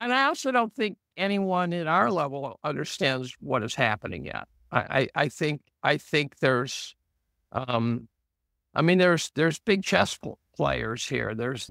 And I also don't think anyone at our level understands what is happening yet. I think there's, um, there's big players here. There's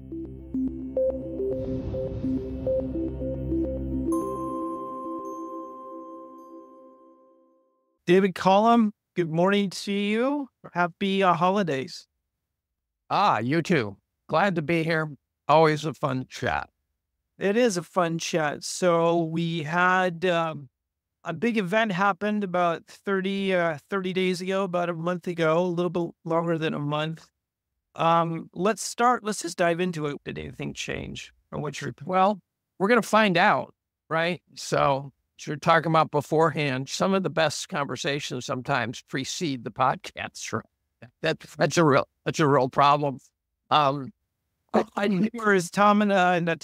David Collum, good morning to you. Happy holidays. you too. Glad to be here. Always a fun chat. It is a fun chat. So we had a big event happened about 30 days ago, about a month ago, a little bit longer than a month. Let's just dive into it. Did anything change? Or what's your Well, we're going to find out, right? So, as you're talking about beforehand, some of the best conversations sometimes precede the podcast. Right? That's a real problem. Where is Tom and not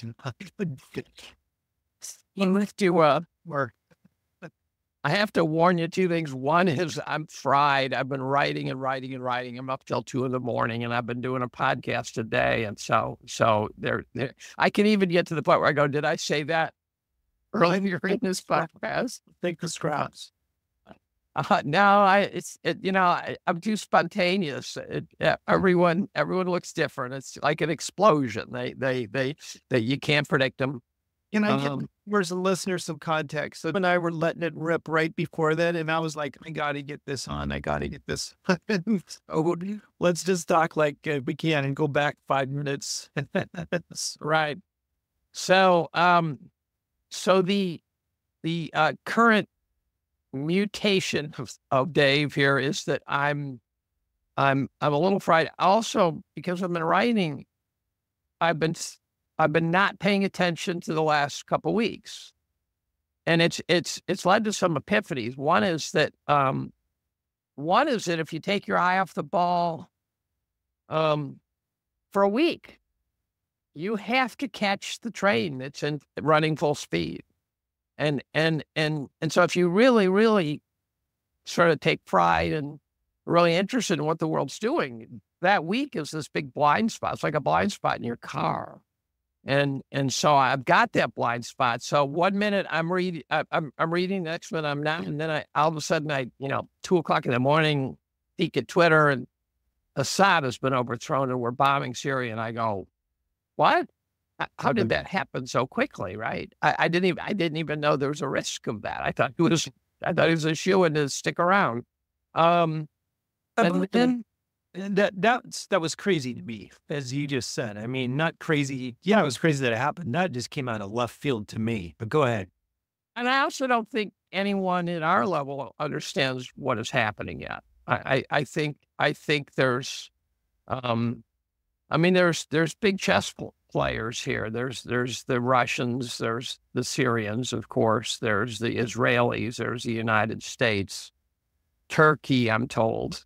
I have to warn you two things. One is I'm fried. I've been writing and writing and writing. I'm up till 2 a.m. and I've been doing a podcast a day. And so there, I can even get to the point where I go, did I say that earlier in this podcast? Take the scraps. No, I'm too spontaneous. Everyone looks different. It's like an explosion. They you can't predict them. Can I get where's the listener some context? So when I were letting it rip right before that, and I was like, I got to get this on. I got to get this. So let's just talk like we can and go back 5 minutes. Right. So, the current mutation of Dave here is that I'm a little fried. Also, because I've been writing, I've been not paying attention to the last couple of weeks, and it's led to some epiphanies. One is that if you take your eye off the ball, for a week, you have to catch the train that's running full speed. And so if you really sort of take pride and really interested in what the world's doing, that week is this big blind spot. It's like a blind spot in your car. And so I've got that blind spot. So 1 minute I'm reading, the next minute I'm not. And then all of a sudden 2 o'clock in the morning, peek at Twitter and Assad has been overthrown and we're bombing Syria. And I go, what? How did that happen so quickly? Right? I didn't even know there was a risk of that. I thought it was a shoo-in to stick around. And then that was crazy to me, as you just said. I mean, not crazy. Yeah, it was crazy that it happened. That just came out of left field to me. But go ahead. And I also don't think anyone at our level understands what is happening yet. I think there's, there's big chess players here. There's the Russians, there's the Syrians, of course, there's the Israelis, there's the United States, Turkey, I'm told.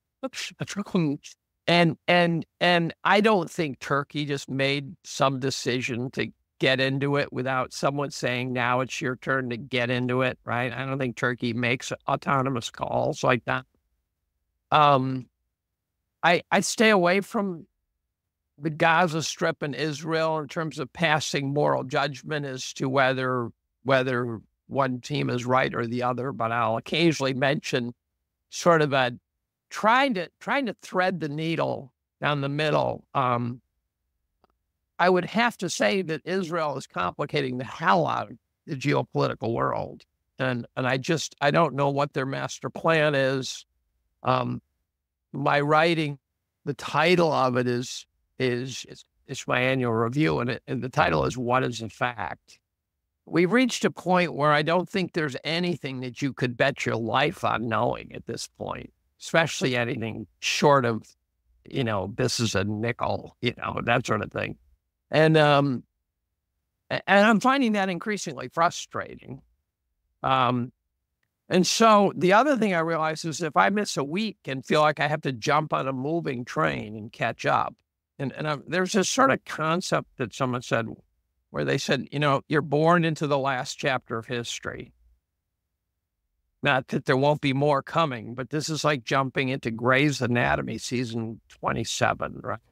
And I don't think Turkey just made some decision to get into it without someone saying, now it's your turn to get into it, right? I don't think Turkey makes autonomous calls like that. I stay away from the Gaza Strip and Israel in terms of passing moral judgment as to whether one team is right or the other, but I'll occasionally mention sort of a trying to thread the needle down the middle. I would have to say that Israel is complicating the hell out of the geopolitical world, and I don't know what their master plan is. My writing, the title of it is my annual review, and the title is "What is a Fact?" We've reached a point where I don't think there's anything that you could bet your life on knowing at this point, especially anything short of, this is a nickel, that sort of thing. And I'm finding that increasingly frustrating. And so the other thing I realize is if I miss a week and feel like I have to jump on a moving train and catch up, and there's this sort of concept that someone said where they said, you're born into the last chapter of history. Not that there won't be more coming, but this is like jumping into Grey's Anatomy season 27, right?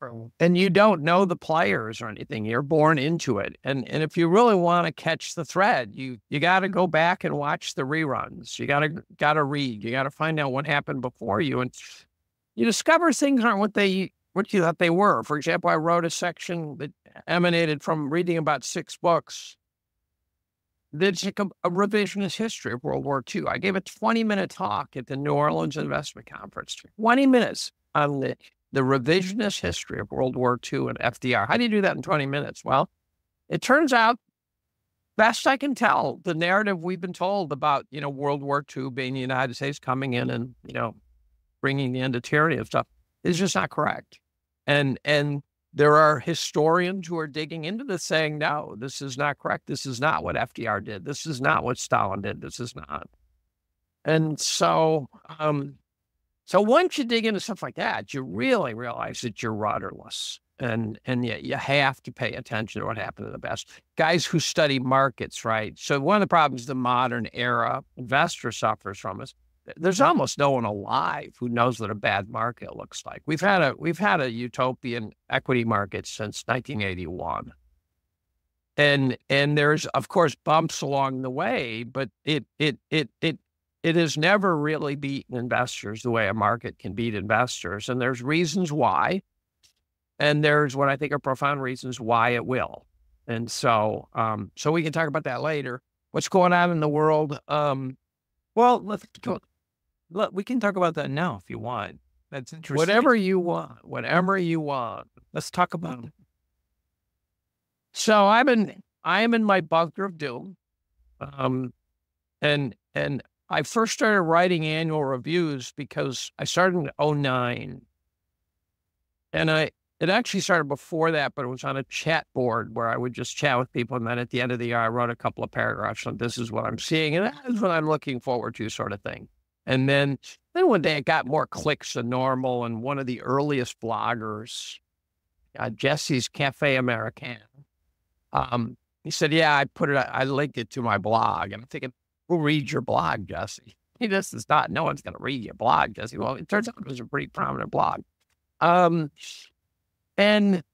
and you don't know the players or anything. You're born into it. And if you really want to catch the thread, you got to go back and watch the reruns. You got to read. You got to find out what happened before you. And you discover things aren't what you thought they were. For example, I wrote a section that emanated from reading about 6 books. That's a revisionist history of World War II. I gave a 20-minute talk at the New Orleans Investment Conference. 20 minutes on the revisionist history of World War II and FDR. How do you do that in 20 minutes? Well, it turns out, best I can tell, the narrative we've been told about, World War II being the United States coming in and, bringing the end of tyranny and stuff is just not correct. And there are historians who are digging into this saying, no, this is not correct. This is not what FDR did. This is not what Stalin did. This is not. And so, so once you dig into stuff like that, you really realize that you're rudderless, and yet you have to pay attention to what happened in the past. Guys who study markets, right? So one of the problems the modern era investor suffers from is there's almost no one alive who knows what a bad market looks like. We've had a utopian equity market since 1981, and there's of course bumps along the way, but it has never really beaten investors the way a market can beat investors. And there's reasons why. And there's what I think are profound reasons why it will. And so we can talk about that later. What's going on in the world? Well, we can talk about that now if you want. That's interesting. Whatever you want. Let's talk about it. So I am in my bunker of doom. And I first started writing annual reviews because I started in 2009. And it actually started before that, but it was on a chat board where I would just chat with people. And then at the end of the year, I wrote a couple of paragraphs on this is what I'm seeing. And that is what I'm looking forward to, sort of thing. And then one day it got more clicks than normal. And one of the earliest bloggers, Jesse's Cafe American, he said, yeah, I linked it to my blog. And I'm thinking, who reads your blog, Jesse? This is not, no one's going to read your blog, Jesse. Well, it turns out it was a pretty prominent blog. And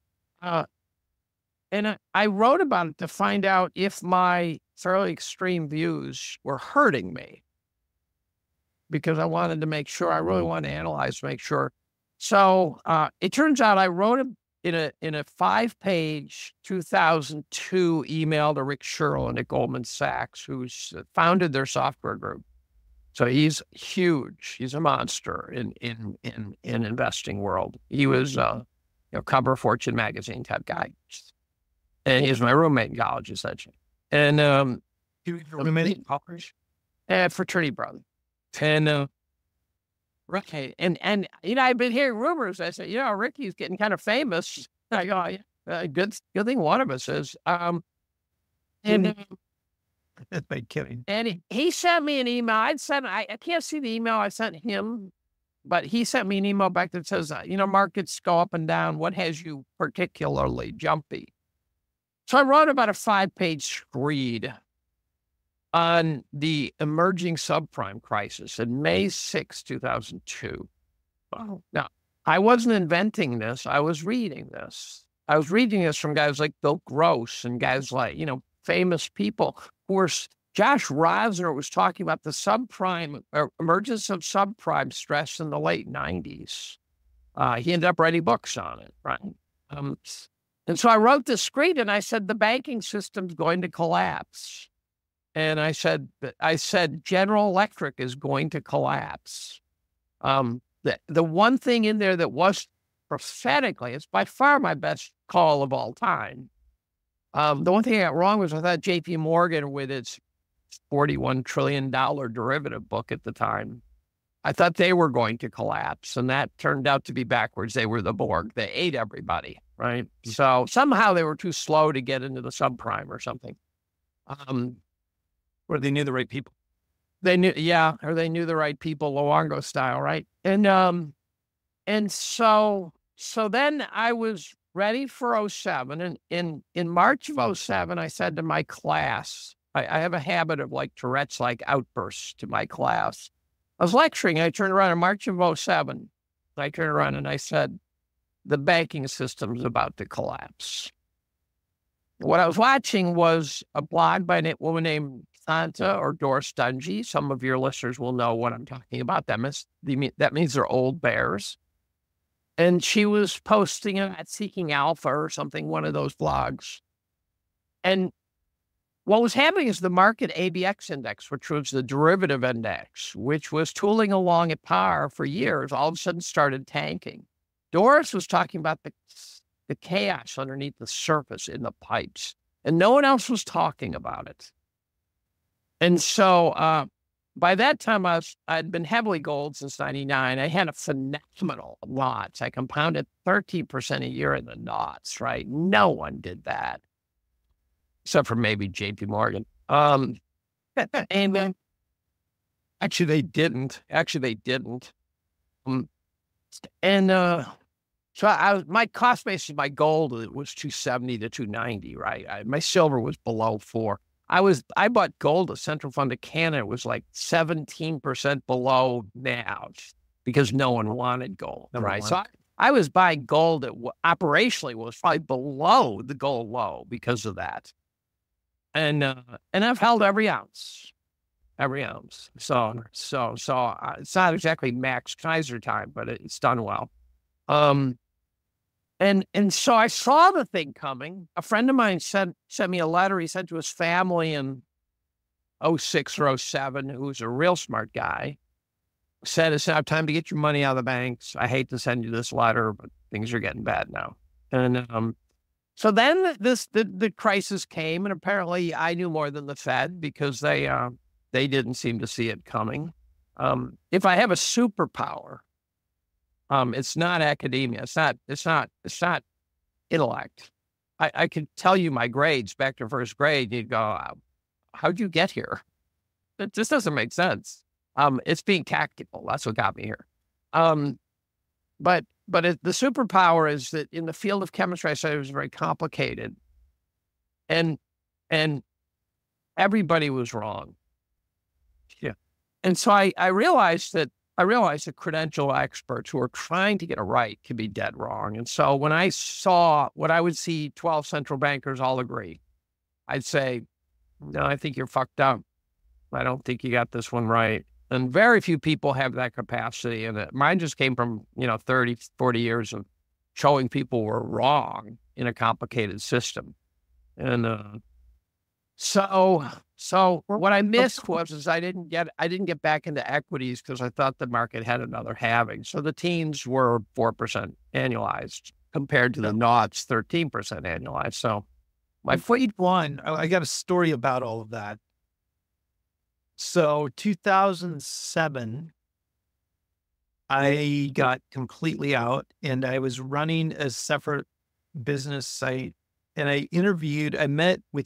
I wrote about it to find out if my fairly extreme views were hurting me, because I wanted to make sure, I really wanted to analyze, make sure. So it turns out I wrote in a 5-page 2002 email to Rick Sherlund at Goldman Sachs, who's founded their software group. So he's huge. He's a monster in investing world. He was cover Fortune magazine type guy, and he was my roommate in college, essentially. And he was your roommate in college? Fraternity brother. And right, and I've been hearing rumors. I said, Ricky's getting kind of famous. I go, yeah, good thing one of us is. And that's my kidding. And he sent me an email. I can't see the email I sent him, but he sent me an email back that says, markets go up and down. What has you particularly jumpy? So I wrote about a 5-page screed on the emerging subprime crisis in May 6, 2002. Oh. Now, I wasn't inventing this. I was reading this. I was reading this from guys like Bill Gross and guys like, famous people. Of course, Josh Rosner was talking about the subprime, emergence of subprime stress in the late 90s. He ended up writing books on it, right? And so I wrote this screed and I said, the banking system's going to collapse. And I said, General Electric is going to collapse. The one thing in there that was prophetically, it's by far my best call of all time. The one thing I got wrong was I thought J.P. Morgan, with its $41 trillion derivative book at the time, I thought they were going to collapse. And that turned out to be backwards. They were the Borg. They ate everybody, right? So somehow they were too slow to get into the subprime or something. Or they knew the right people. They knew the right people, Luongo style, right? And so then I was ready for 07. And in March of 07, I said to my class, I have a habit of Tourette's-like outbursts to my class. I was lecturing. I turned around in March of 07. I turned around and I said, the banking system's about to collapse. What I was watching was a blog by a woman named Santa or Doris Dungy. Some of your listeners will know what I'm talking about. That means they're old bears. And she was posting at Seeking Alpha or something, one of those blogs. And what was happening is the market ABX index, which was the derivative index, which was tooling along at par for years, all of a sudden started tanking. Doris was talking about the chaos underneath the surface in the pipes, and no one else was talking about it. And so by that time, I'd been heavily gold since 99. I had a phenomenal lots. I compounded 13% a year in the knots, right? No one did that, except for maybe JP Morgan. And then, actually, they didn't. So my cost basis, my gold was 270 to 290, right? My silver was below 4. I bought gold at Central Fund of Canada. It was like 17% below now because no one wanted gold, right? So I was buying gold that operationally was probably below the gold low because of that. And I've held every ounce. So it's not exactly Max Kaiser time, but it's done well. And so I saw the thing coming. A friend of mine sent me a letter he sent to his family in 06 or 07, who was a real smart guy. Said, it's now time to get your money out of the banks. I hate to send you this letter, but things are getting bad now. And so then the crisis came, and apparently I knew more than the Fed because they didn't seem to see it coming. If I have a superpower, it's not academia. It's not intellect. I could tell you my grades back to first grade. You'd go, how'd you get here? It just doesn't make sense. It's being tactical. That's what got me here. But the superpower is that in the field of chemistry, I said it was very complicated, and everybody was wrong. Yeah, and so I realized that credential experts who are trying to get it right can be dead wrong. And so when I saw what I would see 12 central bankers all agree, I'd say, no, I think you're fucked up. I don't think you got this one right. And very few people have that capacity. And mine just came from, 30, 40 years of showing people were wrong in a complicated system. And so what I missed was I didn't get back into equities because I thought the market had another halving. So the teens were 4% annualized compared to the noughts 13% annualized. So my fleet one, I got a story about all of that. So 2007, I got completely out and I was running a separate business site. And I met with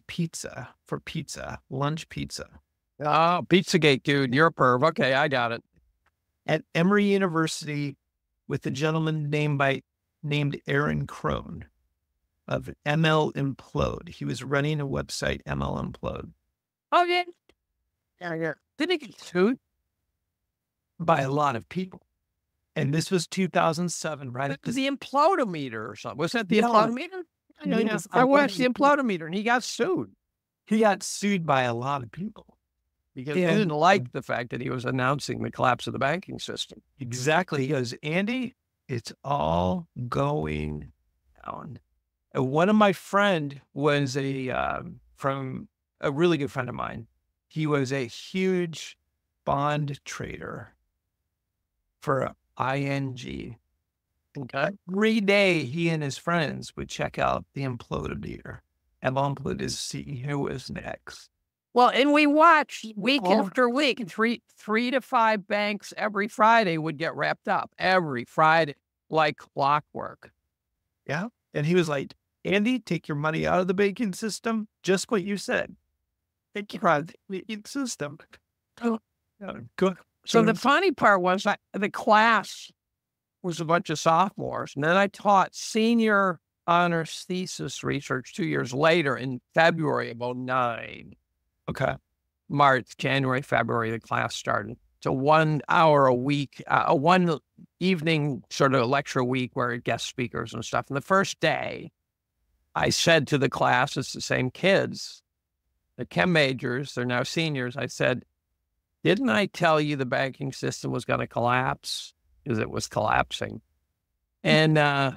Lunch Pizza. Oh, Pizzagate, dude. You're a perv. Okay, I got it. At Emory University with a gentleman named Aaron Crone of ML Implode. He was running a website, ML Implode. Oh, yeah. Yeah. Did he get sued? By a lot of people. And this was 2007, right? It was the Implodometer or something. Was that the Implodometer? I watched the Implodometer and he got sued. He got sued by a lot of people. Because he didn't like the fact that he was announcing the collapse of the banking system. Exactly. He goes, Andy, it's all going down. And one of my friend was from a really good friend of mine. He was a huge bond trader for ING. Okay. Every day, he and his friends would check out the Implodometer. And Implode is CEO is next. Well, and we watched week after week, three to five banks every Friday would get wrapped up every Friday, like clockwork. Yeah. And he was like, Andy, take your money out of the banking system. Just what you said. Take your out of the banking system. Good. So the funny part was that the class was a bunch of sophomores. And then I taught senior honors thesis research 2 years later in February of 2009. Okay. March, January, February, the class started. It's a 1 hour a week, a one evening sort of lecture a week where it guest speakers and stuff. And the first day, I said to the class, it's the same kids, the chem majors, they're now seniors. I said, didn't I tell you the banking system was going to collapse? Because it was collapsing. And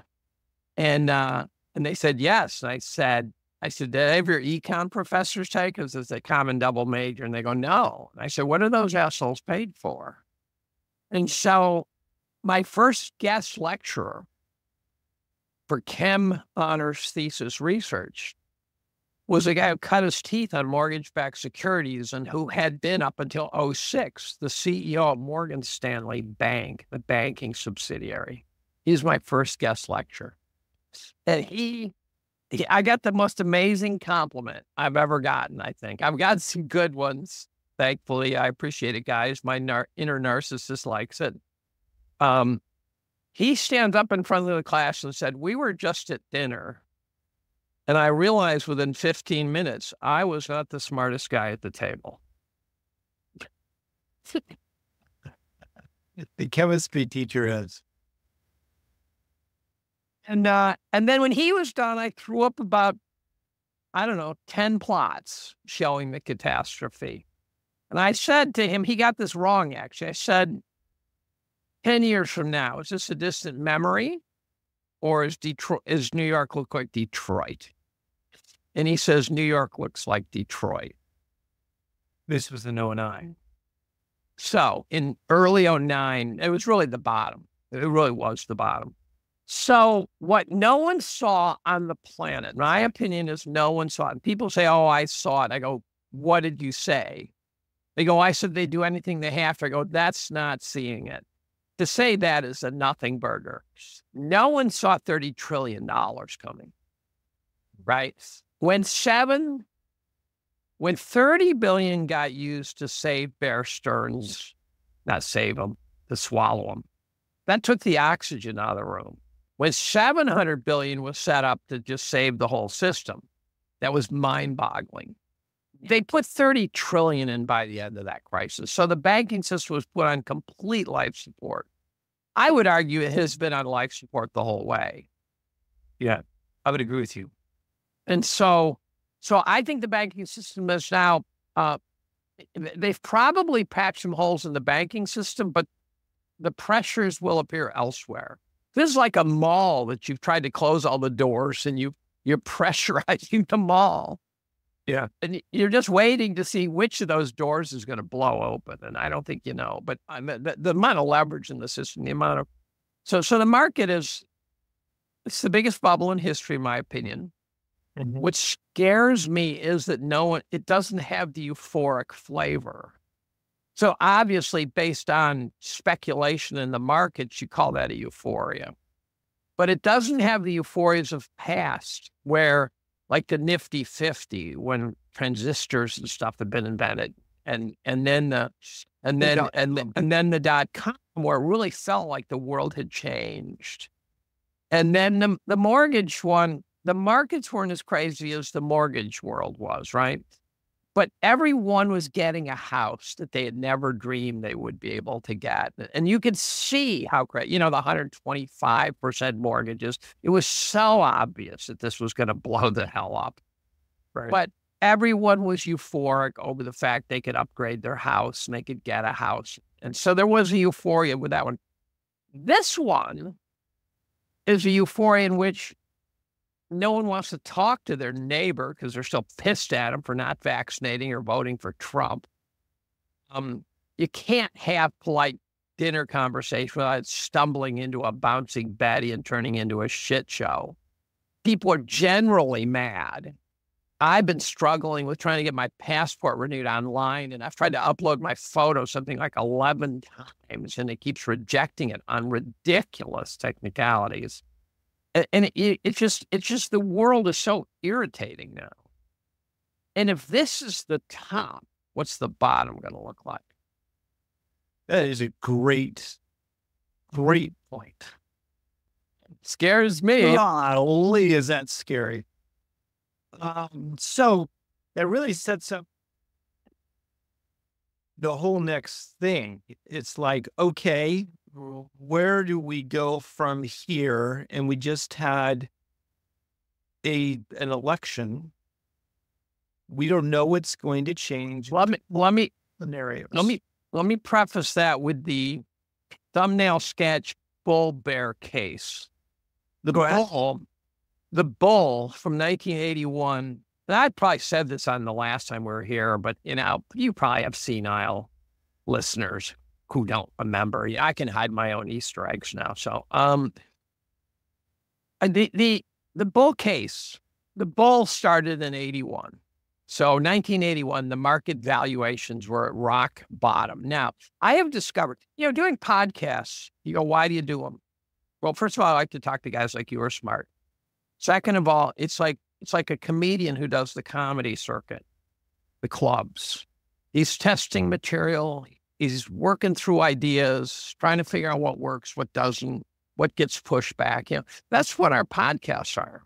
they said, yes. And I said, did any of your econ professors take? Because it's a common double major. And they go, no. And I said, what are those assholes paid for? And so my first guest lecturer for chem honors thesis research was a guy who cut his teeth on mortgage-backed securities and who had been up until 2006 the CEO of Morgan Stanley Bank, the banking subsidiary. He's my first guest lecturer. And I got the most amazing compliment I've ever gotten, I think. I've got some good ones, thankfully. I appreciate it, guys. My inner narcissist likes it. He stands up in front of the class and said, we were just at dinner, and I realized within 15 minutes, I was not the smartest guy at the table. The chemistry teacher is. And then when he was done, I threw up about, 10 plots showing the catastrophe. And I said to him, he got this wrong, actually. I said, 10 years from now, is this a distant memory? Or is New York look like Detroit? And he says, New York looks like Detroit. This was in 2009. So in early 2009, it was really the bottom. It really was the bottom. So what no one saw on the planet, my opinion is no one saw it. And people say, oh, I saw it. I go, what did you say? They go, I said they do anything they have to. I go, that's not seeing it. To say that is a nothing burger. No one saw $30 trillion coming, right? When $30 billion got used to save Bear Stearns, not save them, to swallow them, that took the oxygen out of the room. When $700 billion was set up to just save the whole system, that was mind-boggling. They put $30 trillion in by the end of that crisis. So the banking system was put on complete life support. I would argue it has been on life support the whole way. Yeah, I would agree with you. And so I think the banking system is now, they've probably patched some holes in the banking system, but the pressures will appear elsewhere. This is like a mall that you've tried to close all the doors and you're pressurizing the mall. Yeah. And you're just waiting to see which of those doors is going to blow open. And I don't think you know, but the amount of leverage in the system, the amount of, so the market it's the biggest bubble in history, in my opinion. Mm-hmm. What scares me is that it doesn't have the euphoric flavor. So obviously, based on speculation in the markets, you call that a euphoria. But it doesn't have the euphorias of past, where like the Nifty 50, when transistors and stuff had been invented, and then the .com, where it really felt like the world had changed. And then the mortgage one, the markets weren't as crazy as the mortgage world was, right? But everyone was getting a house that they had never dreamed they would be able to get. And you could see how great, the 125% mortgages, it was so obvious that this was going to blow the hell up. Right. But everyone was euphoric over the fact they could upgrade their house and they could get a house. And so there was a euphoria with that one. This one is a euphoria in which no one wants to talk to their neighbor because they're still pissed at him for not vaccinating or voting for Trump. You can't have polite dinner conversation without stumbling into a bouncing Betty and turning into a shit show. People are generally mad. I've been struggling with trying to get my passport renewed online, and I've tried to upload my photo something like 11 times, and it keeps rejecting it on ridiculous technicalities. And it's just the world is so irritating now. And if this is the top, what's the bottom going to look like? That is a great point. Scares me. Golly, is that scary? So that really sets up the whole next thing. It's like, okay, where do we go from here? And we just had an election. We don't know what's going to change Let me scenarios. let me preface that with the thumbnail sketch bull bear case. The bull from 1981. And I probably said this on the last time we were here, but you probably have senile listeners who don't remember. I can hide my own Easter eggs now. So, the bull case, the bull started in 81. So 1981, the market valuations were at rock bottom. Now, I have discovered, doing podcasts, you go, why do you do them? Well, first of all, I like to talk to guys like you who are smart. Second of all, it's like a comedian who does the comedy circuit, the clubs. He's testing material. He's working through ideas, trying to figure out what works, what doesn't, what gets pushed back. That's what our podcasts are.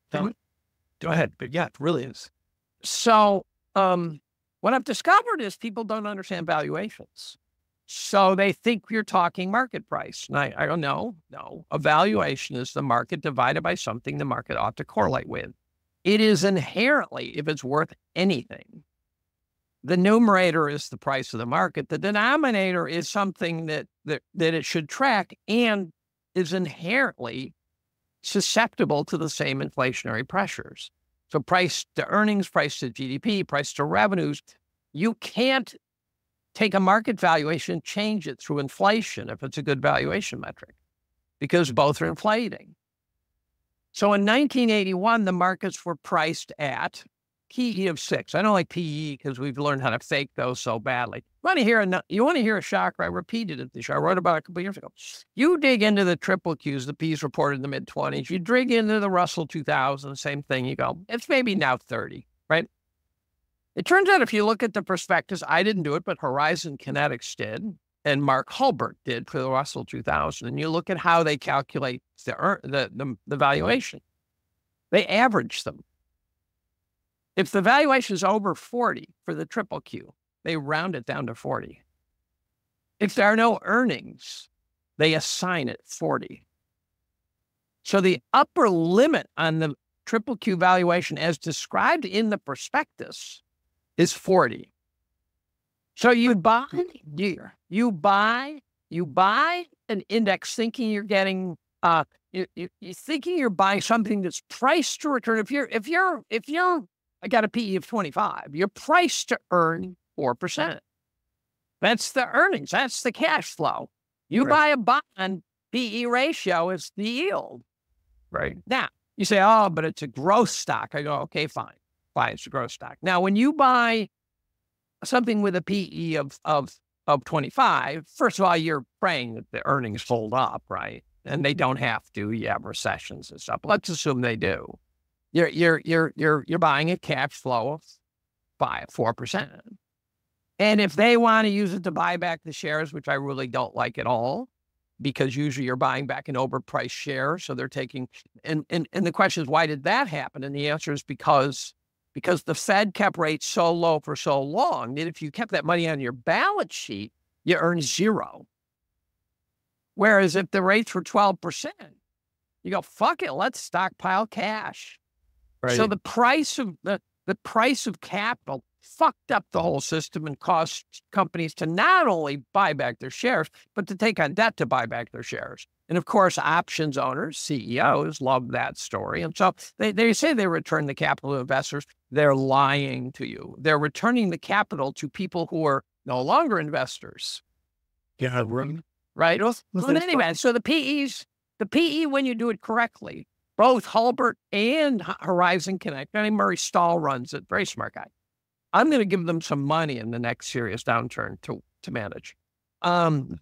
Go ahead. But yeah, it really is. So what I've discovered is people don't understand valuations. So they think you're talking market price. And I don't know. No, a valuation is the market divided by something the market ought to correlate with. It is inherently, if it's worth anything, the numerator is the price of the market. The denominator is something that it should track and is inherently susceptible to the same inflationary pressures. So price to earnings, price to GDP, price to revenues, you can't take a market valuation and change it through inflation if it's a good valuation metric, because both are inflating. So in 1981, the markets were priced at PE of 6. I don't like PE because we've learned how to fake those so badly. You want to hear a shocker? I repeated it this year. I wrote about it a couple of years ago. You dig into the triple Qs, the P's reported in the mid-20s. You dig into the Russell 2000, same thing. You go, it's maybe now 30, right? It turns out if you look at the prospectus, I didn't do it, but Horizon Kinetics did, and Mark Hulbert did for the Russell 2000. And you look at how they calculate the valuation. They average them. If the valuation is over 40 for the triple Q, they round it down to 40. If there are no earnings, they assign it 40. So the upper limit on the triple Q valuation as described in the prospectus is 40. So you buy an index thinking you're getting, you're thinking you're buying something that's priced to return. If you're I got a PE of 25. You're priced to earn 4%. That's the earnings. That's the cash flow. You buy a bond, PE ratio is the yield. Right. Now, you say, oh, but it's a growth stock. I go, okay, fine. Fine, it's a growth stock. Now, when you buy something with a PE of 25, first of all, you're praying that the earnings hold up, right? And they don't have to. You have recessions and stuff. Let's assume they do. You're buying a cash flow of 4%. And if they want to use it to buy back the shares, which I really don't like at all, because usually you're buying back an overpriced share. So they're taking, and the question is, why did that happen? And the answer is because the Fed kept rates so low for so long that if you kept that money on your balance sheet, you earn zero. Whereas if the rates were 12%, you go, fuck it, let's stockpile cash. Right. So the price of capital fucked up the whole system and caused companies to not only buy back their shares, but to take on debt to buy back their shares. And of course, options owners, CEOs, love that story. And so they say they return the capital to investors. They're lying to you. They're returning the capital to people who are no longer investors. Yeah, right. Well, anyway, so the PE, when you do it correctly, both Hulbert and Horizon Kinetics, I mean, Murray Stahl runs it, very smart guy. I'm going to give them some money in the next serious downturn to manage. And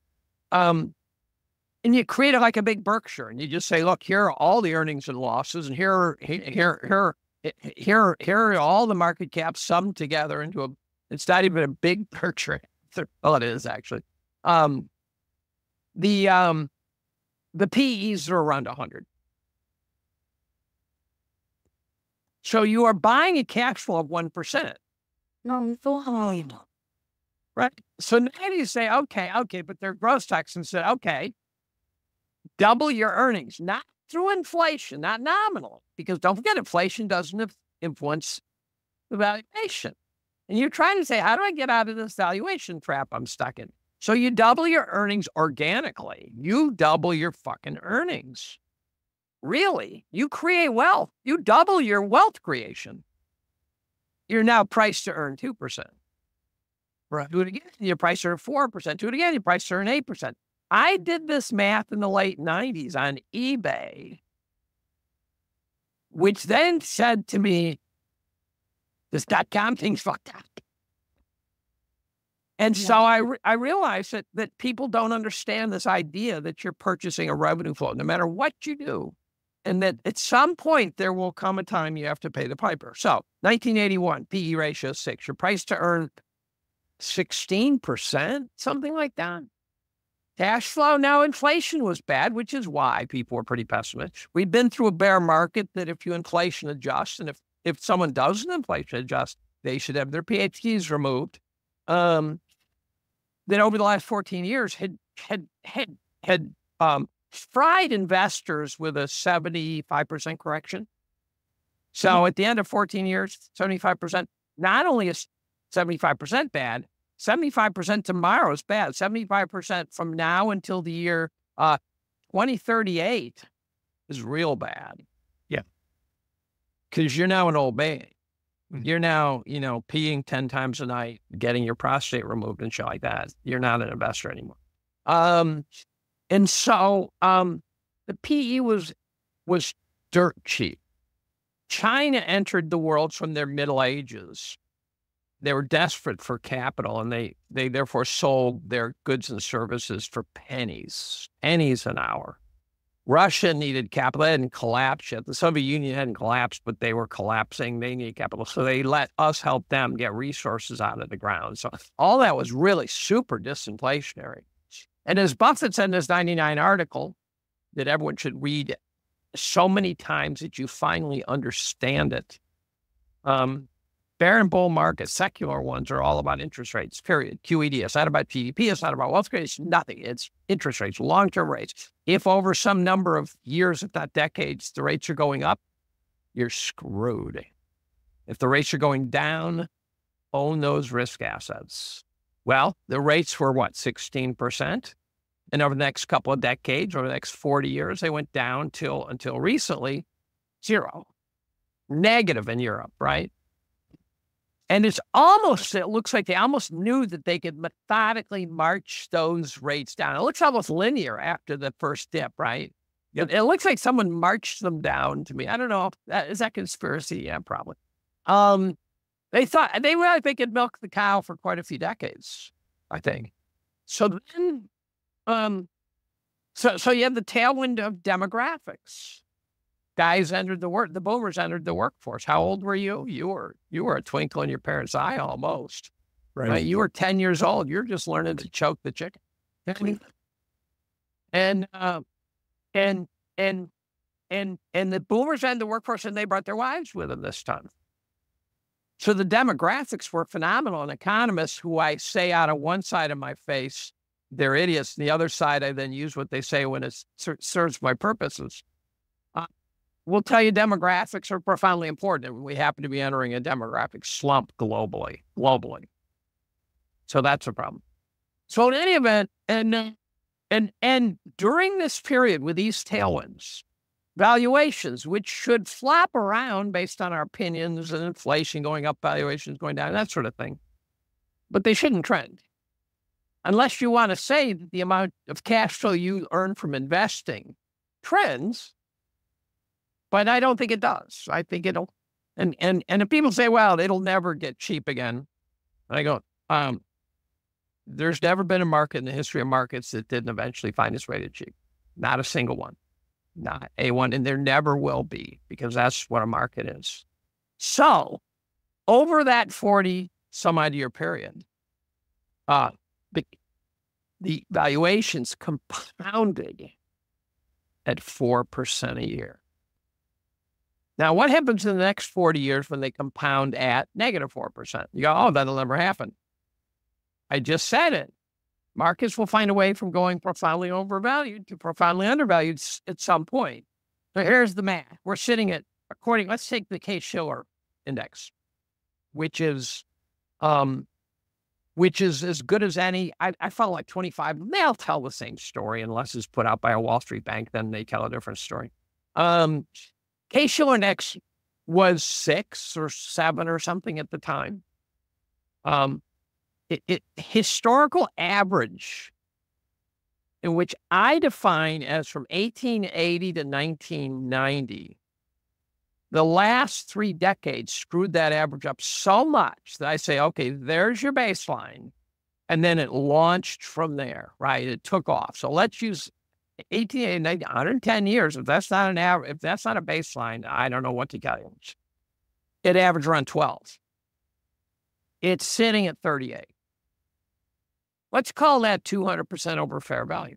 you create it like a big Berkshire, and you just say, look, here are all the earnings and losses, and here are all the market caps summed together into it's not even a big Berkshire. Well, it is actually. The PEs are around 100. So you are buying a cash flow of 1%. No, Right. So now you say, okay, but their growth taxes said, okay, double your earnings, not through inflation, not nominal, because don't forget, inflation doesn't influence the valuation. And you're trying to say, how do I get out of this valuation trap I'm stuck in? So you double your earnings organically. You double your fucking earnings. Really, you create wealth. You double your wealth creation. You're now priced to earn 2%. Right. Do it again, your price to earn 4%. Do it again, your price to earn 8%. I did this math in the late 90s on eBay, which then said to me, this .com thing's fucked up. And so I realized that people don't understand this idea that you're purchasing a revenue flow, no matter what you do. And that at some point, there will come a time you have to pay the piper. So 1981, PE ratio 6, your price to earn 16%, something like that. Cash flow, now inflation was bad, which is why people were pretty pessimistic. We've been through a bear market that if you inflation adjust, and if someone doesn't inflation adjust, they should have their PhDs removed. That over the last 14 years had fried investors with a 75% correction. So at the end of 14 years, 75%, not only is 75% bad, 75% tomorrow is bad. 75% from now until the year 2038 is real bad. Yeah. Because you're now an old man. You're now, peeing 10 times a night, getting your prostate removed and shit like that. You're not an investor anymore. And so the PE was dirt cheap. China entered the world from their Middle Ages. They were desperate for capital, and they therefore sold their goods and services for pennies an hour. Russia needed capital. They hadn't collapsed yet. The Soviet Union hadn't collapsed, but they were collapsing. They needed capital. So they let us help them get resources out of the ground. So all that was really super disinflationary. And as Buffett said in his 99 article that everyone should read so many times that you finally understand it, bear and bull markets, secular ones, are all about interest rates, period. QED. It's not about GDP. It's not about wealth creation. Nothing. It's interest rates, long-term rates. If over some number of years, if not decades, the rates are going up, you're screwed. If the rates are going down, own those risk assets. Well, the rates were 16%? And over the next couple of decades, over the next 40 years, they went down until recently, 0. Negative in Europe, right? And it looks like they almost knew that they could methodically march those rates down. It looks almost linear after the first dip, right? Yep. It looks like someone marched them down to me. I don't know. Is that conspiracy? Yeah, probably. They thought they realized they could milk the cow for quite a few decades, I think. So then, so you have the tailwind of demographics. Guys entered the boomers entered the workforce. How old were you? You were a twinkle in your parents' eye almost. Right? You were 10 years old. You're just learning to choke the chicken. And the boomers entered the workforce, and they brought their wives with them this time. So the demographics were phenomenal. And economists who I say out of one side of my face, they're idiots. And the other side, I then use what they say when it serves my purposes. We'll tell you demographics are profoundly important. We happen to be entering a demographic slump globally. So that's a problem. So in any event, and during this period with these tailwinds, valuations, which should flop around based on our opinions and inflation going up, valuations going down, that sort of thing, but they shouldn't trend. Unless you want to say that the amount of cash flow you earn from investing trends. But I don't think it does. I think it'll, and if people say, well, it'll never get cheap again. And I go, there's never been a market in the history of markets that didn't eventually find its way to cheap. Not a single one. Not a one. And there never will be, because that's what a market is. So over that 40 some odd year period, the valuations compounded at 4% a year. Now, what happens in the next 40 years when they compound at negative 4%? You go, oh, that'll never happen. I just said it. Markets will find a way from going profoundly overvalued to profoundly undervalued at some point. So here's the math. We're sitting at, let's take the Case-Shiller index, which is as good as any. I follow like 25. They all tell the same story unless it's put out by a Wall Street bank, then they tell a different story. Case-Shiller index was 6 or 7 or something at the time. Historical average, in which I define as from 1880 to 1990, the last 3 decades screwed that average up so much that I say, okay, there's your baseline. And then it launched from there, right? It took off. So let's use 1880, 90, 110 years. If that's not an average, if that's not a baseline, I don't know what to tell you. It averaged around 12. It's sitting at 38. Let's call that 200% over fair value.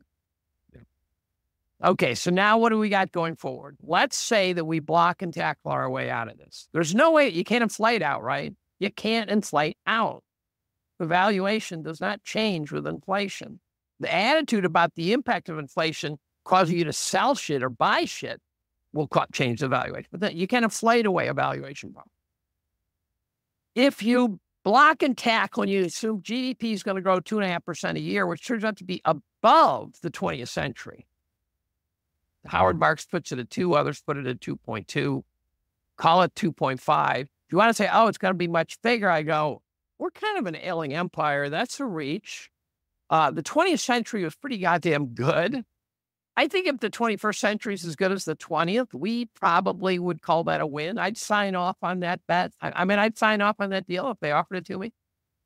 Okay, so now what do we got going forward? Let's say that we block and tackle our way out of this. There's no way, you can't inflate out, right? You can't inflate out. The valuation does not change with inflation. The attitude about the impact of inflation causing you to sell shit or buy shit will change the valuation. But then you can't inflate away a valuation problem. If you block and tackle and you assume GDP is going to grow 2.5% a year, which turns out to be above the 20th century. Howard Marks puts it at 2, others put it at 2.2. Call it 2.5. If you want to say, oh, it's going to be much bigger, I go, we're kind of an ailing empire. That's a reach. The 20th century was pretty goddamn good. I think if the 21st century is as good as the 20th, we probably would call that a win. I'd sign off on that bet. I'd sign off on that deal if they offered it to me.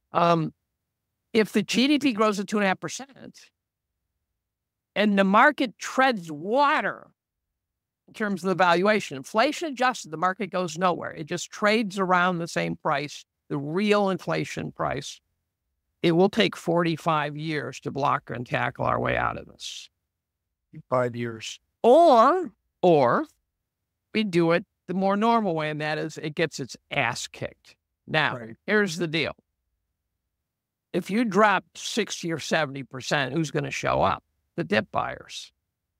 If the GDP grows at 2.5% and the market treads water in terms of the valuation, inflation adjusted, the market goes nowhere. It just trades around the same price, the real inflation price. It will take 45 years to block and tackle our way out of this. 5 years. Or we do it the more normal way, and that is it gets its ass kicked. Now, Here's the deal. If you drop 60 or 70%, who's going to show up? The dip buyers.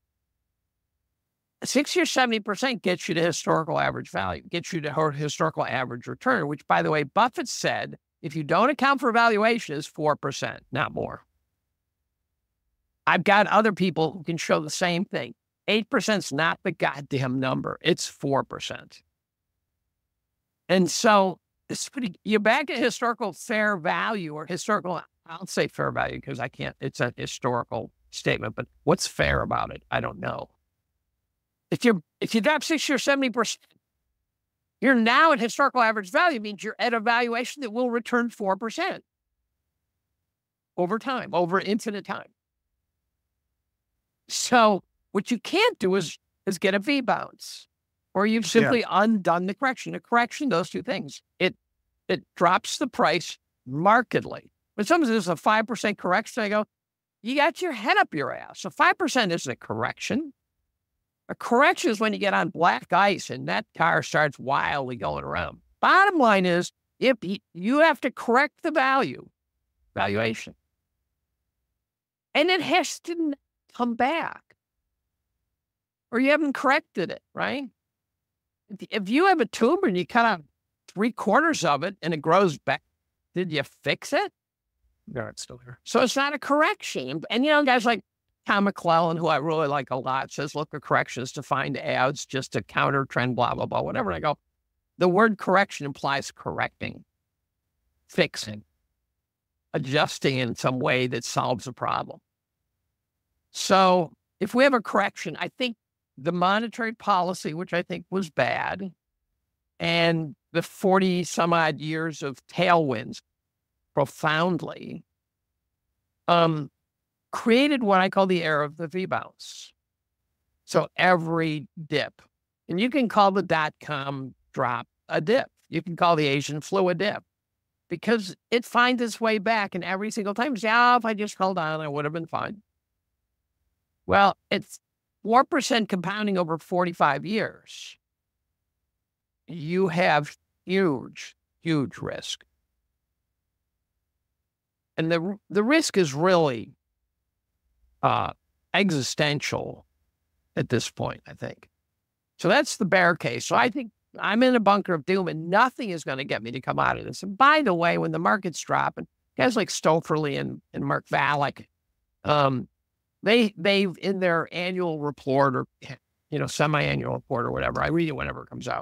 60 or 70% gets you to historical average value, gets you to historical average return, which, by the way, Buffett said, if you don't account for valuation, is 4%, not more. I've got other people who can show the same thing. 8% is not the goddamn number. It's 4%. And so you're back at historical fair value or historical, I'll say fair value because I can't, it's a historical statement, but what's fair about it? I don't know. If you drop 60 or 70%, you're now at historical average value, means you're at a valuation that will return 4% over time, over infinite time. So what you can't do is get a V bounce, or you've simply undone the correction. A correction does 2 things. It drops the price markedly. When someone says a 5% correction, I go, you got your head up your ass. So 5% isn't a correction. A correction is when you get on black ice and that car starts wildly going around. Bottom line is, if you have to correct the valuation, and it has to come back, or you haven't corrected it, right? If you have a tumor and you cut out 3/4 of it and it grows back, did you fix it? No, it's still here. So it's not a correction. And, guys like Tom McClellan, who I really like a lot, says, look, a correction is to find ads just to counter trend, blah, blah, blah, whatever. And I go, the word correction implies correcting, fixing, adjusting in some way that solves a problem. So if we have a correction, I think the monetary policy, which I think was bad, and the 40 some odd years of tailwinds profoundly, created what I call the era of the V-bounce. So every dip, and you can call the dot-com drop a dip. You can call the Asian flu a dip, because it finds its way back, and every single time, if I just held on, I would have been fine. Well, it's 4% compounding over 45 years. You have huge, huge risk. and the risk is really existential at this point, I think. So that's the bear case. So I think I'm in a bunker of doom, and nothing is going to get me to come out of this. And by the way, when the market's dropping, guys like Stoffrli and Mark Valek, they've in their annual report or semi-annual report or whatever, I read it whenever it comes out.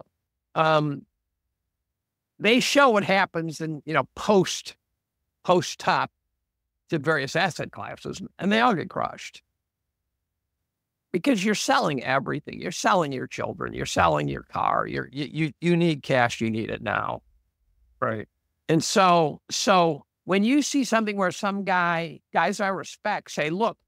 They show what happens in post top to various asset classes, and they all get crushed. Because you're selling everything. You're selling your children. You're selling your car. You need cash. You need it now. Right. And so when you see something where some guys I respect say, look,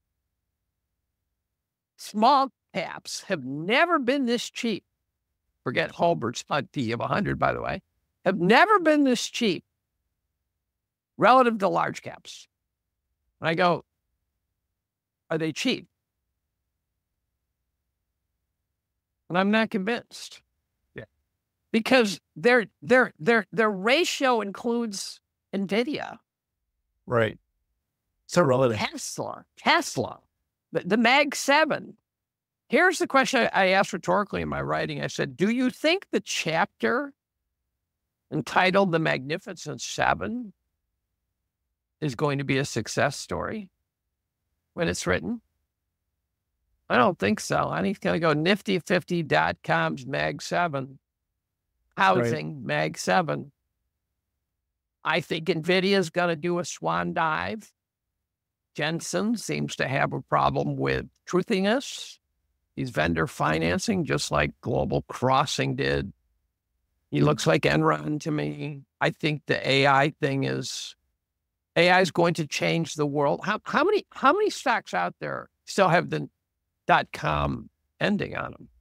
small caps have never been this cheap. Forget Holbert's P of 100, by the way. Have never been this cheap relative to large caps. And I go, are they cheap? And I'm not convinced. Yeah. Because their ratio includes NVIDIA. Right. So relative. Tesla, the Mag 7. Here's the question I asked rhetorically in my writing. I said, do you think the chapter entitled The Magnificent Seven is going to be a success story when it's written? I don't think so. I think it's going to go nifty50.com's Mag 7, housing right. Mag 7. I think NVIDIA is going to do a swan dive. Jensen seems to have a problem with truthiness. He's vendor financing, just like Global Crossing did. He looks like Enron to me. I think the AI thing is going to change the world. How many stocks out there still have the .com ending on them?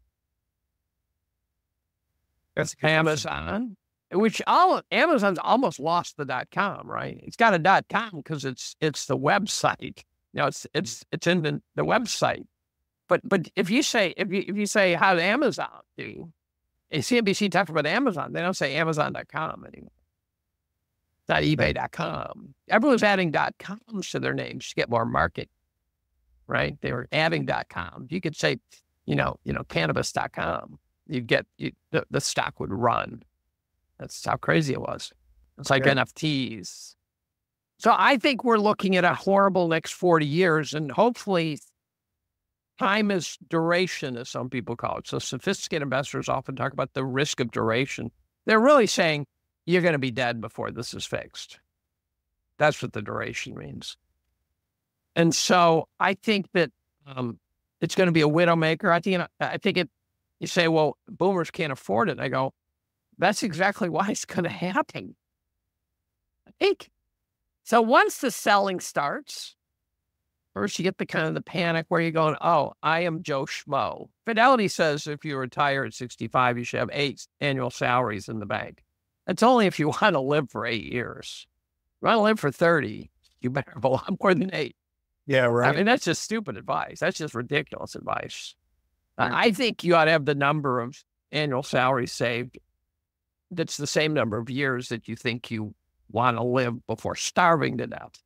That's Amazon, which Amazon's almost lost the .com, right? It's got a .com because it's the website. It's in the website. But if you say how did Amazon do? CNBC talks about Amazon. They don't say Amazon.com anymore. It's not eBay.com. Everyone's adding .coms to their names to get more market. Right? They were adding .com. You could say, cannabis.com. You'd get, the stock would run. That's how crazy it was. It's like NFTs. So I think we're looking at a horrible next 40 years, and hopefully time is duration, as some people call it. So sophisticated investors often talk about the risk of duration. They're really saying you're going to be dead before this is fixed. That's what the duration means. And so I think that it's going to be a widowmaker. I think you say, well, boomers can't afford it. And I go, that's exactly why it's going to happen. I think. So once the selling starts, first you get the panic where you're going, oh, I am Joe Schmo. Fidelity says if you retire at 65, you should have 8 annual salaries in the bank. That's only if you want to live for 8 years. If you want to live for 30, you better have a lot more than 8. Yeah, right. I mean, that's just stupid advice. That's just ridiculous advice. I think you ought to have the number of annual salaries saved that's the same number of years that you think you want to live before starving to death.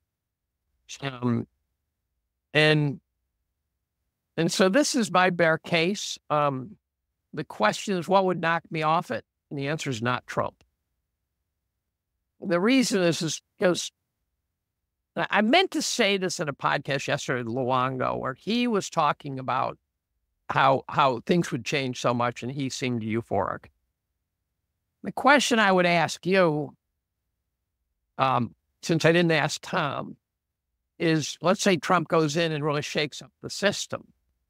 And so this is my bear case. The question is, what would knock me off it? And the answer is not Trump. The reason is because I meant to say this in a podcast yesterday with Luongo, where he was talking about how things would change so much, and he seemed euphoric. The question I would ask you, since I didn't ask Tom, is let's say Trump goes in and really shakes up the system.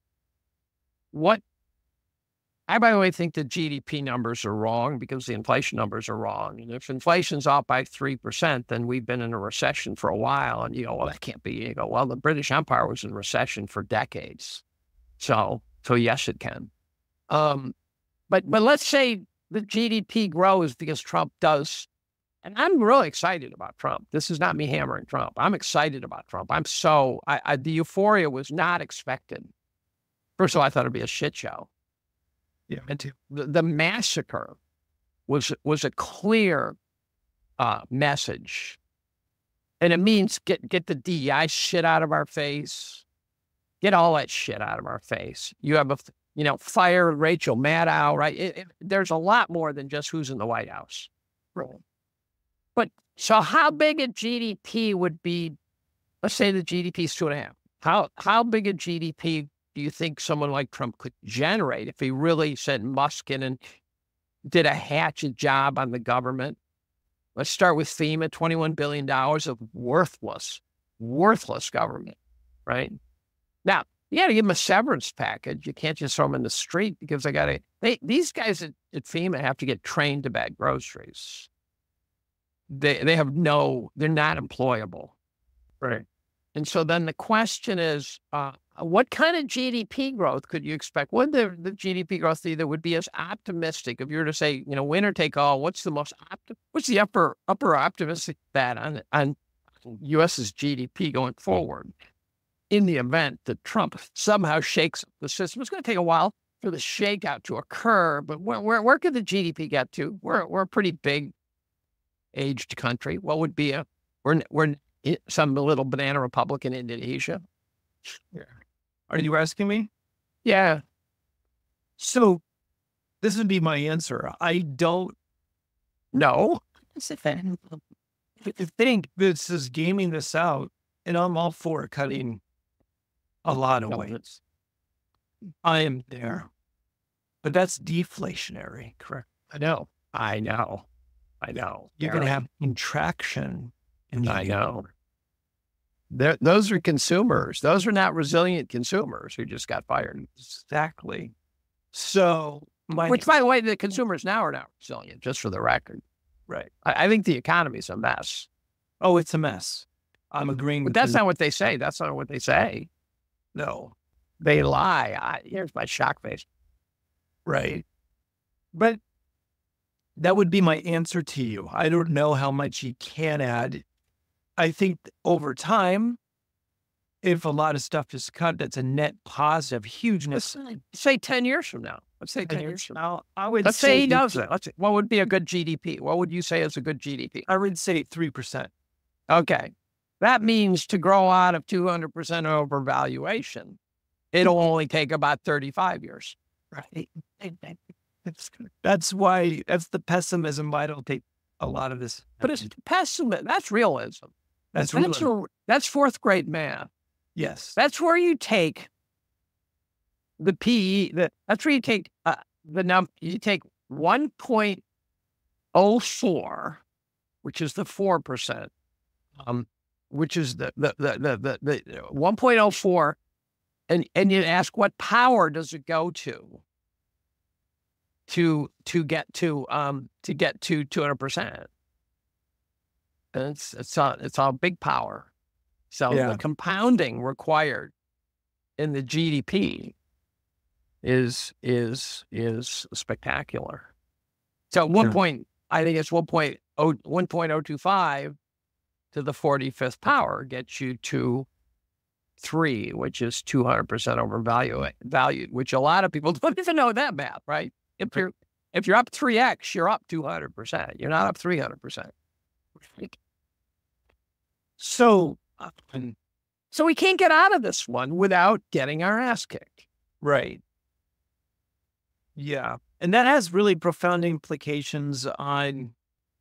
I, by the way, think the GDP numbers are wrong because the inflation numbers are wrong. And if inflation's off by 3%, then we've been in a recession for a while. And you go, well, that can't be. You go, well, the British Empire was in recession for decades. So yes, it can. But let's say the GDP grows because Trump does. And I'm really excited about Trump. This is not me hammering Trump. I'm excited about Trump. The euphoria was not expected. First of all, I thought it'd be a shit show. Yeah, me too. The massacre was a clear message And it means get the DEI shit out of our face. Get all that shit out of our face. You have fire Rachel Maddow, right? There's a lot more than just who's in the White House. Right. But so how big a GDP would be? Let's say the GDP is 2.5. How big a GDP do you think someone like Trump could generate if he really sent Musk in and did a hatchet job on the government? Let's start with FEMA, $21 billion of worthless government, right? Now, you got to give them a severance package. You can't just throw them in the street because these guys at FEMA have to get trained to bag groceries. They're not employable. Right. And so then the question is, what kind of GDP growth could you expect? Would the GDP growth that would be as optimistic if you were to say, winner take all? What's the upper optimistic bet on U.S.'s GDP going forward in the event that Trump somehow shakes the system? It's going to take a while for the shakeout to occur, but where could the GDP get to? We're a pretty big aged country. What would be we're some little banana republic in Indonesia? Yeah. Are you asking me? Yeah. So this would be my answer. I don't know. I think this is gaming this out, and I'm all for cutting a lot of weights. I am there. But that's deflationary, correct? I know. You're going to have contraction. I know. Those are consumers. Those are not resilient consumers who just got fired. Exactly. So, which, by the way, the consumers now are not resilient, just for the record. Right. I think the economy is a mess. Oh, it's a mess. I'm agreeing with But that's not what they say. That's not what they say. No. They lie. Here's my shock face. Right. But that would be my answer to you. I don't know how much you can add. I think over time, if a lot of stuff is cut, that's a net positive, hugeness. Let's say 10 years from now. Let's say 10 years from now. Let's say say he does it. What would be a good GDP? What would you say is a good GDP? I would say 3%. Okay. That means to grow out of 200% overvaluation, it'll only take about 35 years. Right. That's the pessimism. I don't take a lot of this. But it's pessimism. That's realism. That's realism. That's fourth grade math. Yes. That's where you take the PE. That's where you take the number. You take 1.04, which is the 4%, which is the 1.04, and you ask what power does it go to get to 200%. And it's all big power. So the compounding required in the GDP is spectacular. So I think it's 1.025 to the 45th power gets you to 3, which is 200% overvalued, which a lot of people don't even know that math, right? If you're up 3x, you're up 200%. You're not up 300%. So we can't get out of this one without getting our ass kicked. Right. Yeah. And that has really profound implications on,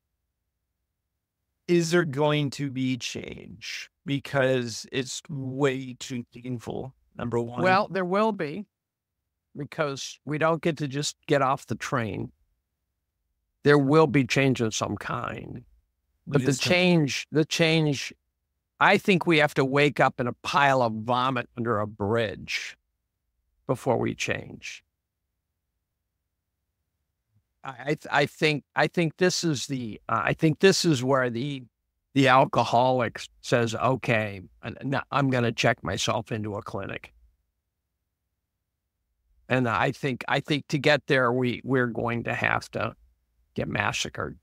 is there going to be change? Because it's way too painful, number one. Well, there will be, because we don't get to just get off the train. There will be change of some kind. But the change, I think we have to wake up in a pile of vomit under a bridge before we change. I think this is where the alcoholic says, okay, I'm going to check myself into a clinic. And I think to get there, we're going to have to get massacred.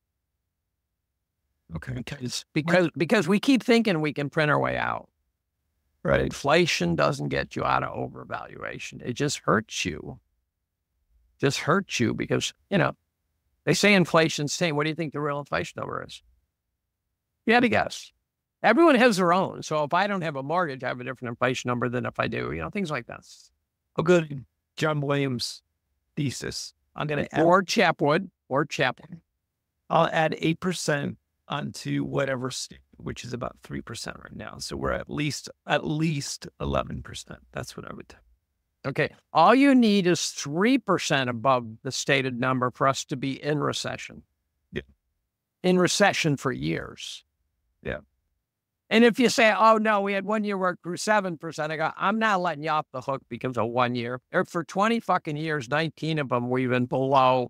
Okay. Because we keep thinking we can print our way out. Right. Inflation doesn't get you out of overvaluation. It just hurts you. Because, they say inflation's same. What do you think the real inflation number is? You had to guess. everyone has their own. So if I don't have a mortgage, I have a different inflation number than if I do, things like that. A good John Williams thesis. I'm going to add, Or Chapwood. I'll add 8% onto whatever state, which is about 3% right now. So we're at least 11%. That's what I would do. Okay. All you need is 3% above the stated number for us to be in recession. Yeah. In recession for years. Yeah. And if you say, oh, no, we had 1 year where it grew 7%, I go, I'm not letting you off the hook because of 1 year. Or for 20 fucking years, 19 of them, we've been below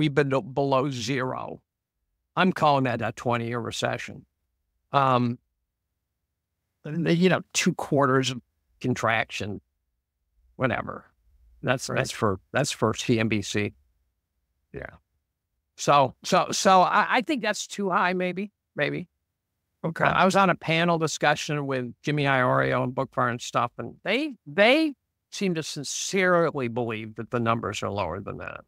zero. I'm calling that a 20-year recession. 2 quarters of contraction, whatever. That's for CNBC. Yeah. So I think that's too high, maybe. Okay. I was on a panel discussion with Jimmy Iorio and Bookfar and stuff, and they seem to sincerely believe that the numbers are lower than that.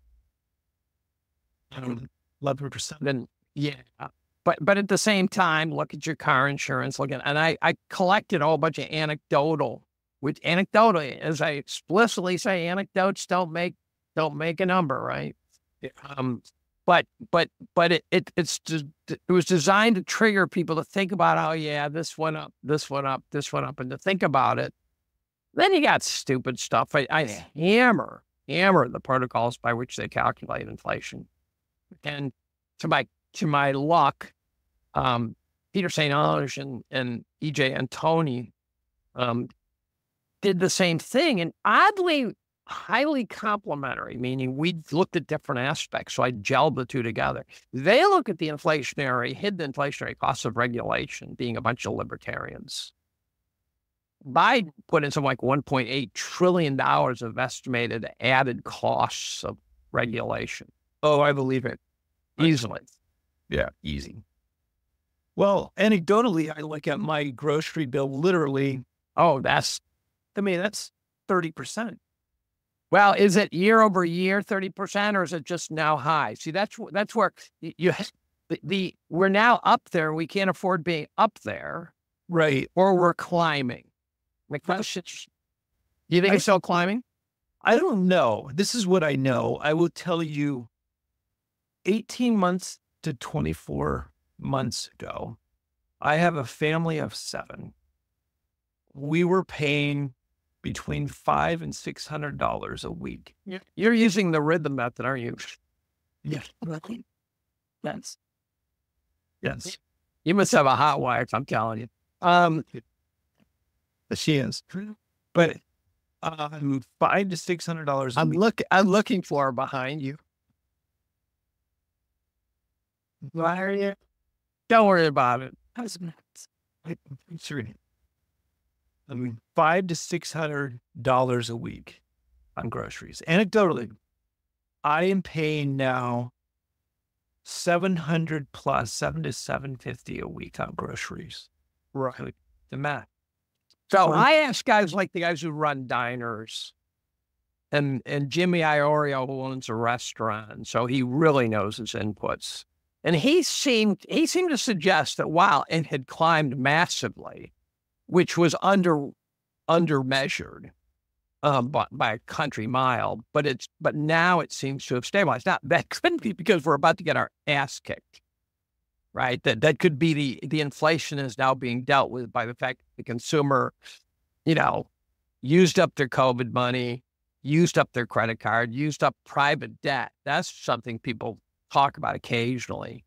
11%. Then yeah, but at the same time, look at your car insurance. And I collected a whole bunch of anecdotal, as I explicitly say, anecdotes don't make a number, right? Yeah. But it was designed to trigger people to think about, oh yeah, this went up, and to think about it. Then you got stupid stuff. I hammer the protocols by which they calculate inflation, and to my luck, Peter St. Onge and E.J. Antoni did the same thing, and oddly, highly complementary, meaning we looked at different aspects. So I gelled the two together. They look at the hidden inflationary costs of regulation, being a bunch of libertarians. Biden put in something like $1.8 trillion of estimated added costs of regulation. Oh, I believe it. Easily. Yeah, easy. Well, anecdotally, I look at my grocery bill literally. Oh, that's 30%. Well, is it year over year 30%, or is it just now high? See, that's where we're now up there. We can't afford being up there, right? Or we're climbing. My question: do you think it's still climbing? I don't know. This is what I know. I will tell you, 18 months to 24 months ago, I have a family of 7. We were paying between $500 and $600 a week. You're using the rhythm method, aren't you? Yes. Yes. You must have a hot wife, I'm telling you. She is. But $500 to $600 a week. I'm looking for her behind you. Why are you? Don't worry about it. $500 to $600 a week on groceries. Anecdotally, I am paying now $700 plus, $700 to $750 a week on groceries. Right. The math. So I ask guys like the guys who run diners, and Jimmy Iorio, who owns a restaurant, so he really knows his inputs. And he seemed to suggest that while it had climbed massively, which was undermeasured by a country mile, but now it seems to have stabilized. Now that couldn't be because we're about to get our ass kicked, right? That could be the inflation is now being dealt with by the fact that the consumer, used up their COVID money, used up their credit card, used up private debt. That's something people talk about occasionally.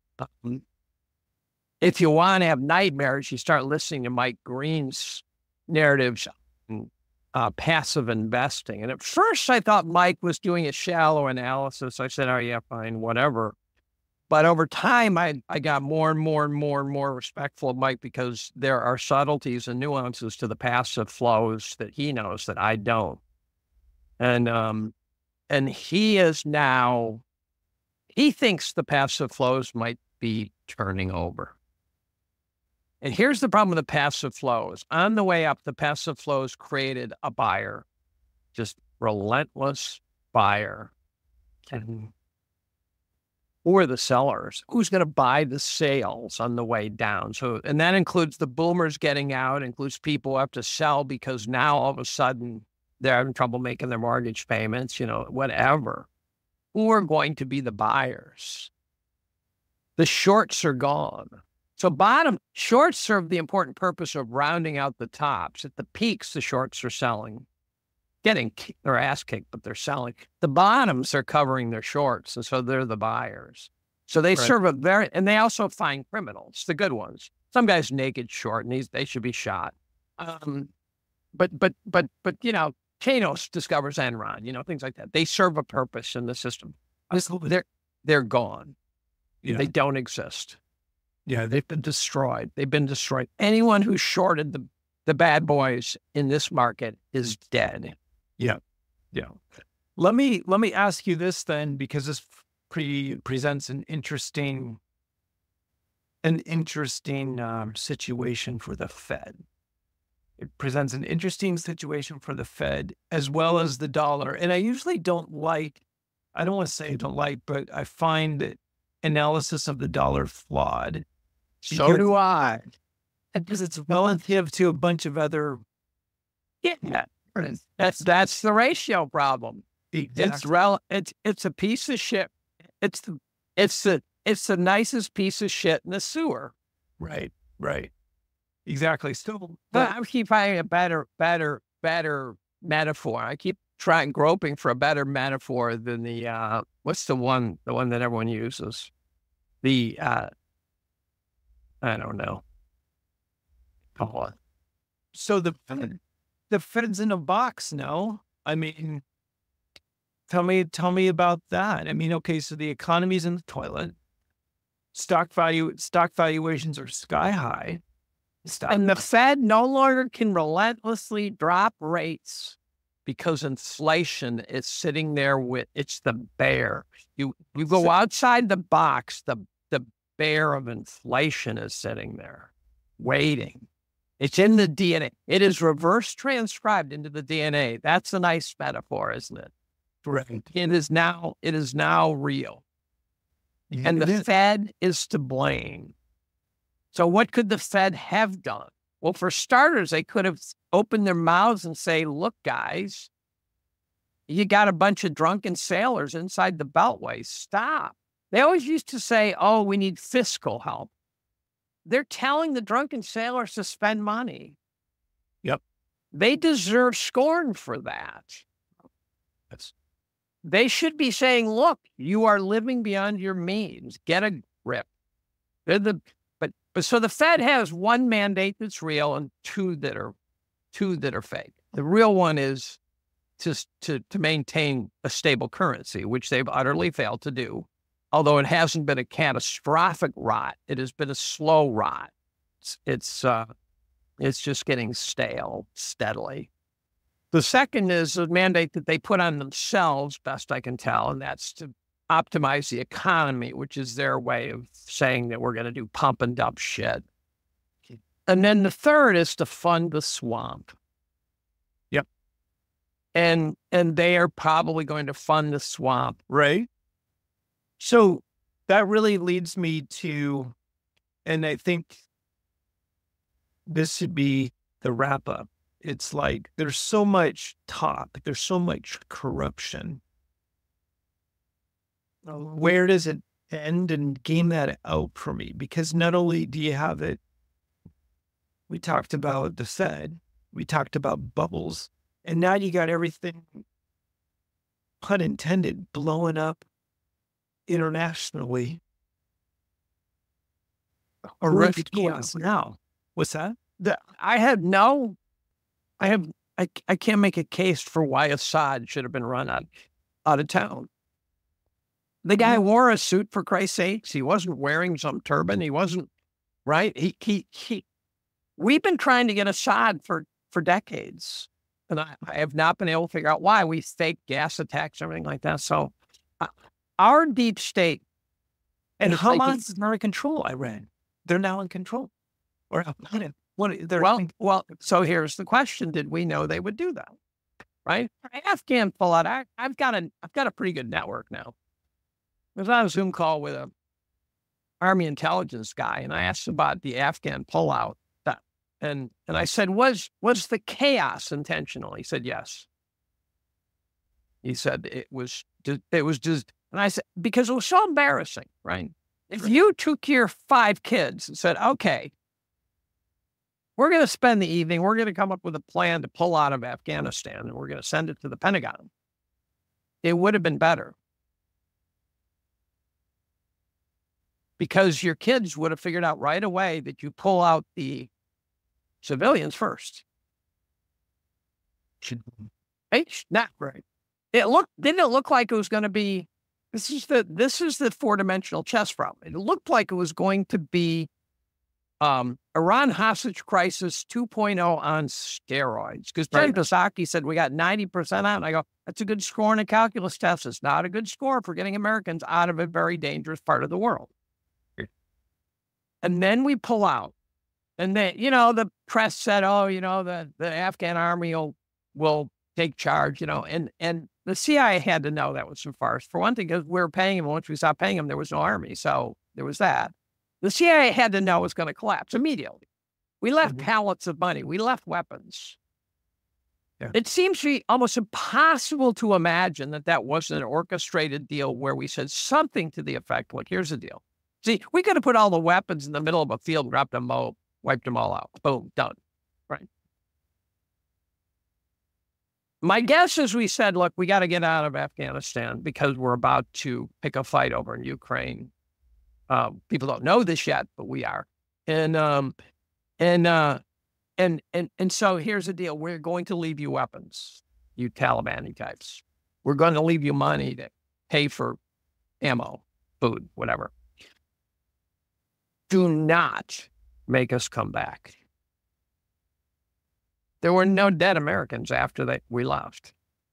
If you want to have nightmares, you start listening to Mike Green's narratives on passive investing. And at first I thought Mike was doing a shallow analysis. I said, oh yeah, fine, whatever. But over time, I got more and more respectful of Mike because there are subtleties and nuances to the passive flows that he knows that I don't. And he is now, he thinks the passive flows might be turning over. And here's the problem with the passive flows. On the way up, the passive flows created a buyer, just relentless buyer. And Who are the sellers? Who's going to buy the sales on the way down? So, and that includes the boomers getting out, includes people who have to sell because now all of a sudden they're having trouble making their mortgage payments, whatever. Who are going to be the buyers? The shorts are gone. So shorts serve the important purpose of rounding out the tops. At the peaks, the shorts are selling, getting their ass kicked, but they're selling. The bottoms are covering their shorts, and so they're the buyers. So they serve and they also find criminals, the good ones. Some guy's naked short, and they should be shot. But Thanos discovers Enron, things like that. They serve a purpose in the system. They're gone. Yeah. They don't exist. Yeah, they've been destroyed. Anyone who shorted the bad boys in this market is dead. Yeah. Let me ask you this then, because this presents an interesting situation for the Fed. It presents an interesting situation for the Fed as well as the dollar. And I usually I don't want to say I don't like, but I find that analysis of the dollar flawed. So do I. Because it's relative to a bunch of other. Yeah. That's the ratio problem. Exactly. It's a piece of shit. It's the nicest piece of shit in the sewer. Right. Exactly. Still, but I keep finding a better metaphor. I keep groping for a better metaphor than the what's the one that everyone uses? The I don't know. Oh. So the Fed's in a box, no? I mean, tell me about that. I mean, okay, so the economy's in the toilet. Stock valuations are sky high. And the Fed no longer can relentlessly drop rates because inflation is sitting there it's the bear. You go outside the box, the bear of inflation is sitting there waiting. It's in the DNA. It is reverse transcribed into the DNA. That's a nice metaphor, isn't it? Right. It is now real. And the Fed is to blame. So what could the Fed have done? Well, for starters, they could have opened their mouths and say, look, guys, you got a bunch of drunken sailors inside the Beltway. Stop. They always used to say, oh, we need fiscal help. They're telling the drunken sailors to spend money. Yep. They deserve scorn for that. They should be saying, look, you are living beyond your means. Get a grip. But so the Fed has one mandate that's real and two that are fake. The real one is to maintain a stable currency, which they've utterly failed to do. Although it hasn't been a catastrophic rot, it has been a slow rot. It's just getting stale steadily. The second is a mandate that they put on themselves, best I can tell, and that's to optimize the economy, which is their way of saying that we're going to do pump and dump shit. And then the third is to fund the swamp. Yep. And they are probably going to fund the swamp. Right. So that really leads me to, and I think this should be the wrap up. It's like there's so much talk, there's so much corruption. Where does it end, and game that out for me? Because not only do you have it, we talked about the Fed, we talked about bubbles, and now you got everything, pun intended, blowing up internationally. Horrific chaos now. What's that? I can't make a case for why Assad should have been run out of town. The guy wore a suit, for Christ's sakes. He wasn't wearing some turban. He wasn't, right? We've been trying to get Assad for decades. And I have not been able to figure out why. We fake gas attacks, everything like that. So our deep state. And Hamas is not in control, I read. They're now in control. Or so here's the question. Did we know they would do that? Right? Afghan fallout. I've got a pretty good network now. was on a Zoom call with a Army intelligence guy, and I asked about the Afghan pullout. And I said, was the chaos intentional? He said, yes. He said it was just, and I said, because it was so embarrassing, right? If you took your 5 kids and said, okay, we're going to spend the evening, we're going to come up with a plan to pull out of Afghanistan, and we're going to send it to the Pentagon, it would have been better. Because your kids would have figured out right away that you pull out the civilians first. Not right. Didn't it look like it was going to be, this is the 4-dimensional chess problem. It looked like it was going to be Iran hostage crisis 2.0 on steroids. Because Jen Psaki said we got 90% out. And I go, that's a good score in a calculus test. It's not a good score for getting Americans out of a very dangerous part of the world. And then we pull out. And then, the press said, oh, the Afghan army will take charge, and the CIA had to know that was some farce. For one thing, because we were paying them. Once we stopped paying them, there was no army. So there was that. The CIA had to know it was going to collapse immediately. We left pallets of money. We left weapons. Yeah. It seems to be almost impossible to imagine that wasn't an orchestrated deal where we said something to the effect, look, here's the deal. See, we could have put all the weapons in the middle of a field, dropped them all, wiped them all out. Boom, done. Right. My guess is we said, look, we got to get out of Afghanistan because we're about to pick a fight over in Ukraine. People don't know this yet, but we are. And so here's the deal. We're going to leave you weapons, you Taliban types. We're going to leave you money to pay for ammo, food, whatever. Do not make us come back. There were no dead Americans after we left.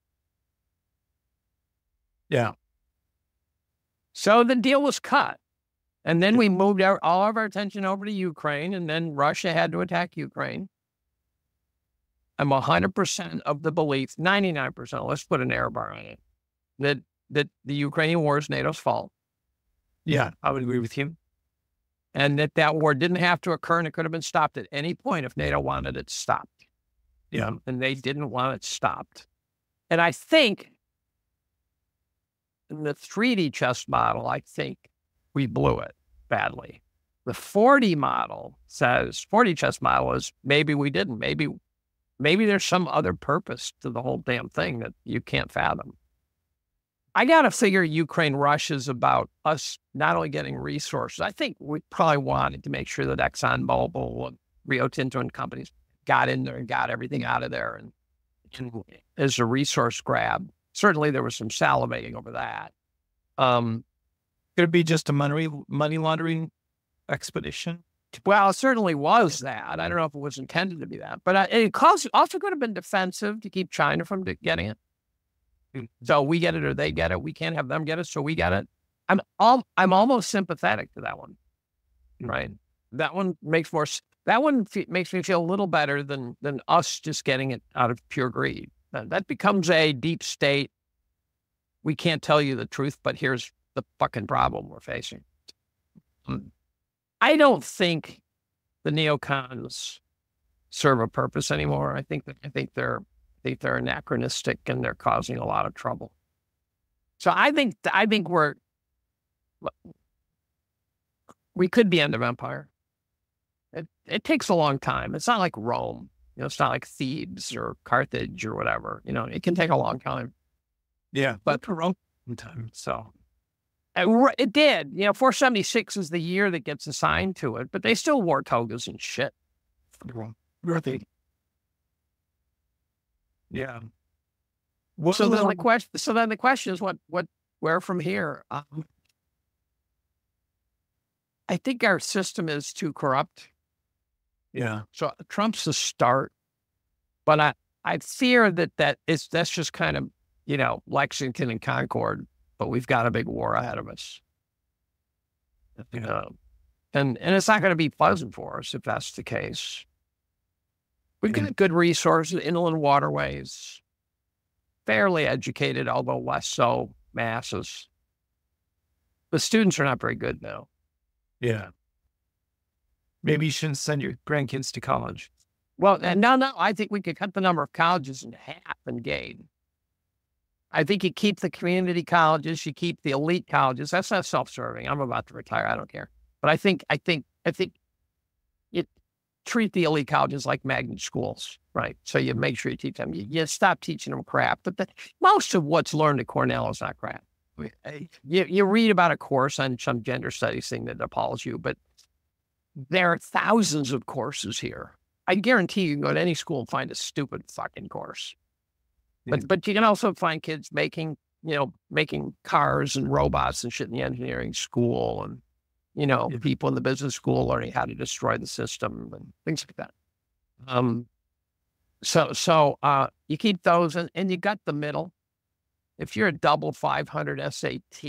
Yeah. So the deal was cut. And then we moved all of our attention over to Ukraine, and then Russia had to attack Ukraine. I'm 100% of the belief, 99%, let's put an error bar on it, that the Ukrainian war is NATO's fault. Yeah, I would agree with you. And that war didn't have to occur, and it could have been stopped at any point if NATO wanted it stopped. Yeah. And they didn't want it stopped. And I think in the 3D chess model, I think we blew it badly. The 4D model says, 4D chess model is maybe we didn't. Maybe there's some other purpose to the whole damn thing that you can't fathom. I got to figure Ukraine-Russia is about us not only getting resources. I think we probably wanted to make sure that ExxonMobil and Rio Tinto and companies got in there and got everything out of there. And as a resource grab, certainly there was some salivating over that. Could it be just a money laundering expedition? Well, it certainly was that. I don't know if it was intended to be that. But it also could have been defensive to keep China from getting it. So we get it or they get it. We can't have them get it, so we get it. I'm almost sympathetic to that one, right? That one makes me feel a little better than us just getting it out of pure greed. That becomes a deep state. We can't tell you the truth, but here's the fucking problem we're facing. I don't think the neocons serve a purpose anymore. I think they're anachronistic and they're causing a lot of trouble. So I think we could be end of empire. It takes a long time. It's not like Rome. It's not like Thebes or Carthage or whatever. It can take a long time. Yeah, but for Rome time. So it did. 476 is the year that gets assigned to it, but they still wore togas and shit. Really? Yeah. So then the question is where from here? I think our system is too corrupt. Yeah. So Trump's the start, but I fear that's just kind of, Lexington and Concord, but we've got a big war ahead of us. And it's not going to be pleasant for us if that's the case. We've got good resources, inland waterways, fairly educated, although less so masses. The students are not very good now. Yeah. Maybe you shouldn't send your grandkids to college. Well, and no, I think we could cut the number of colleges in half and gain. I think you keep the community colleges, you keep the elite colleges. That's not self-serving. I'm about to retire. I don't care. But I think you treat the elite colleges like magnet schools, right? So you make sure you teach them. You stop teaching them crap. But most of what's learned at Cornell is not crap. You read about a course on some gender studies thing that appalls you, but there are thousands of courses here. I guarantee you can go to any school and find a stupid fucking course. But you can also find kids making cars and robots and shit in the engineering school, and people in the business school learning how to destroy the system and things like that. So you keep those, and you got the middle. If you're a double 500 SAT,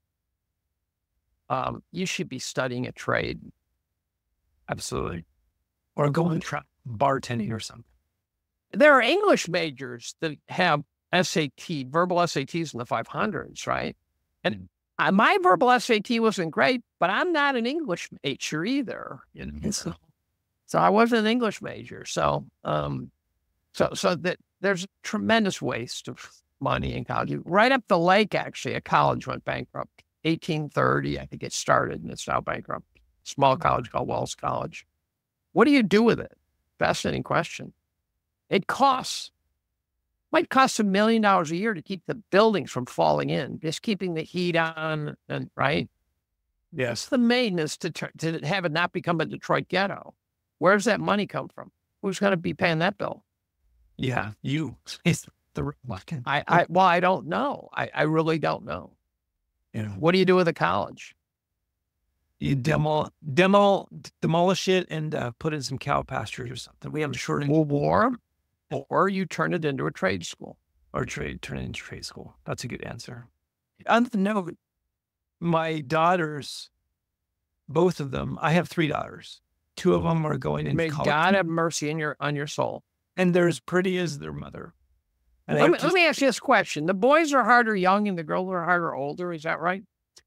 you should be studying a trade. Absolutely. Or go and try bartending or something. There are English majors that have verbal SATs in the 500s, right? And my verbal SAT wasn't great, but I'm not an English major either. So I wasn't an English major. So that there's a tremendous waste of money in college. Right up the lake, actually, a college went bankrupt. 1830, I think it started, and it's now bankrupt. Small college called Wells College. What do you do with it? Fascinating question. It might cost $1 million a year to keep the buildings from falling in, just keeping the heat on, and right? Yes. The maintenance to have it not become a Detroit ghetto. Where's that money come from? Who's going to be paying that bill? Yeah, you. It's the I don't know. I really don't know. What do you do with a college? You demolish it and put in some cow pastures or something. We have a shortage. Or you turn it into a trade school. Turn it into trade school. That's a good answer. On the note, my daughters, both of them, I have 3 daughters. 2 of them are going into college. May God have mercy on your soul. And they're as pretty as their mother. And let me ask you this question. The boys are harder young and the girls are harder older. Is that right?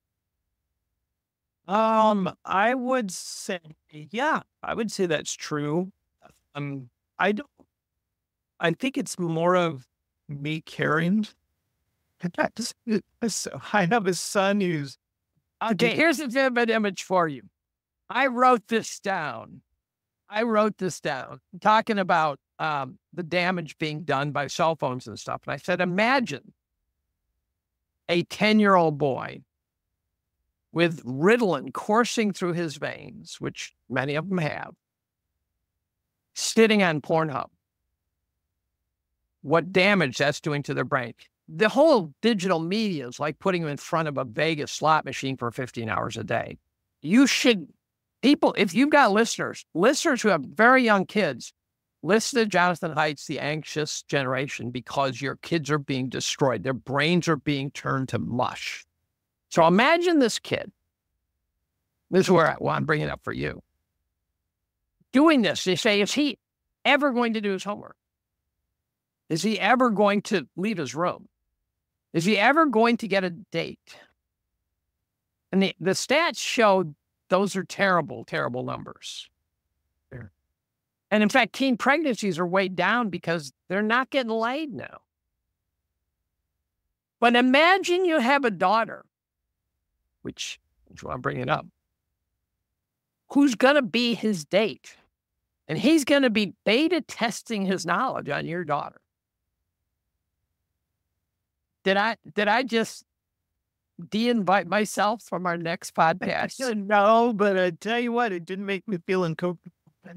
I would say, yeah, I would say that's true. I think it's more of me caring. So I have a son who's... Okay, here's a vivid image for you. I wrote this down. Talking about the damage being done by cell phones and stuff. And I said, imagine a 10-year-old boy with Ritalin coursing through his veins, which many of them have, sitting on Pornhub. What damage that's doing to their brain. The whole digital media is like putting them in front of a Vegas slot machine for 15 hours a day. If you've got listeners who have very young kids, listen to Jonathan Haidt's The Anxious Generation, because your kids are being destroyed. Their brains are being turned to mush. So imagine this kid. This is where I'm bringing it up for you. Doing this, they say, is he ever going to do his homework? Is he ever going to leave his room? Is he ever going to get a date? And the stats show those are terrible, terrible numbers. And in fact, teen pregnancies are way down because they're not getting laid now. But imagine you have a daughter, which I'm bringing up, who's going to be his date. And he's going to be beta testing his knowledge on your daughter. Did I just de-invite myself from our next podcast? No, but I tell you what, it didn't make me feel uncomfortable.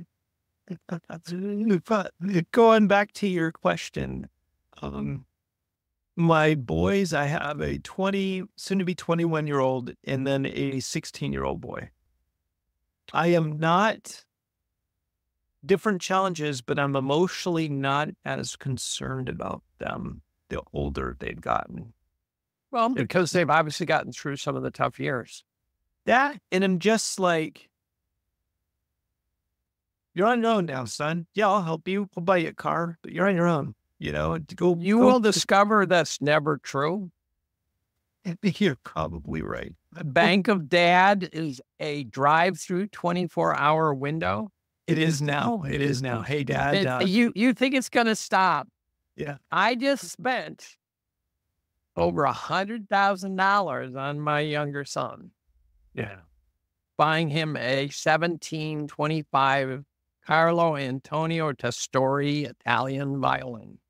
Going back to your question, my boys, I have a soon to be 21-year-old and then a 16-year-old boy. I am not different challenges, but I'm emotionally not as concerned about them the older they've gotten. Well, because they've obviously gotten through some of the tough years. And I'm just like, you're on your own now, son. Yeah, I'll help you. I'll buy you a car, but you're on your own. You will discover that's never true. I think you're probably right. Bank of Dad is a drive-through 24-hour window. It is now. It is now. Hey, Dad. You think it's going to stop? Yeah. I just spent over $100,000 on my younger son. Yeah. Buying him a 1725 Carlo Antonio Testori Italian violin.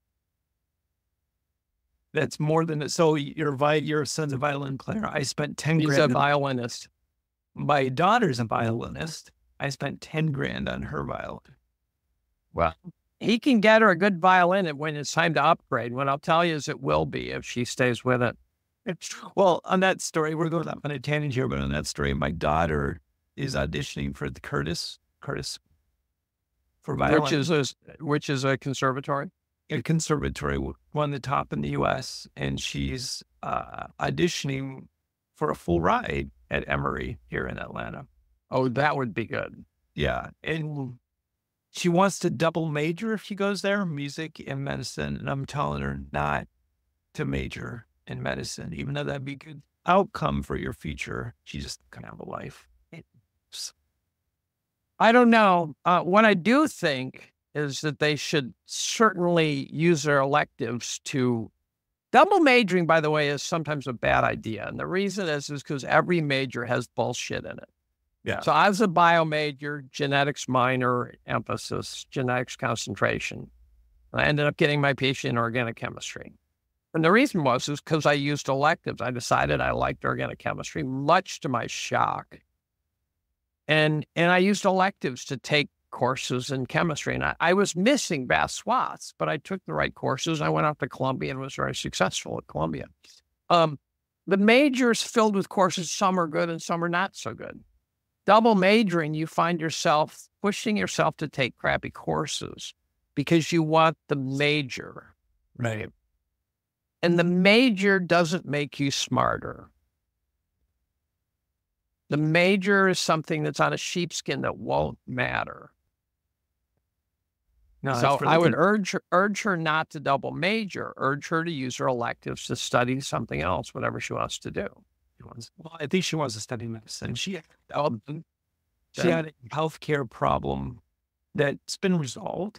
That's more than so. Your son's a violin player. I spent 10 He's grand. a violinist. My daughter's a violinist. I spent 10 grand on her violin. Well, he can get her a good violin when it's time to upgrade. What I'll tell you is it will be if she stays with it. Well, on that story, we're going on a tangent here, but on that story, my daughter is auditioning for the Curtis for violin, which is a conservatory. A conservatory, one of the top in the U.S., and she's auditioning for a full ride at Emory here in Atlanta. Oh, that would be good. Yeah, and she wants to double major if she goes there, music and medicine, and I'm telling her not to major in medicine, even though that'd be a good outcome for your future. She just can't have a life. I don't know. What I do think is that they should certainly use their electives to double majoring, by the way, is sometimes a bad idea. And the reason is because every major has bullshit in it. Yeah. So I was a bio major, genetics minor, emphasis, genetics concentration. And I ended up getting my PhD in organic chemistry. And the reason is because I used electives. I decided I liked organic chemistry, much to my shock. And I used electives to take courses in chemistry. And I was missing vast swaths, but I took the right courses. I went off to Columbia and was very successful at Columbia. The majors filled with courses, some are good and some are not so good. Double majoring, you find yourself pushing yourself to take crappy courses because you want the major. Right. And the major doesn't make you smarter. The major is something that's on a sheepskin that won't matter. No, so I would urge her not to double major, urge her to use her electives to study something else, whatever she wants to do. Well, I think she wants to study medicine. She had a healthcare problem that's been resolved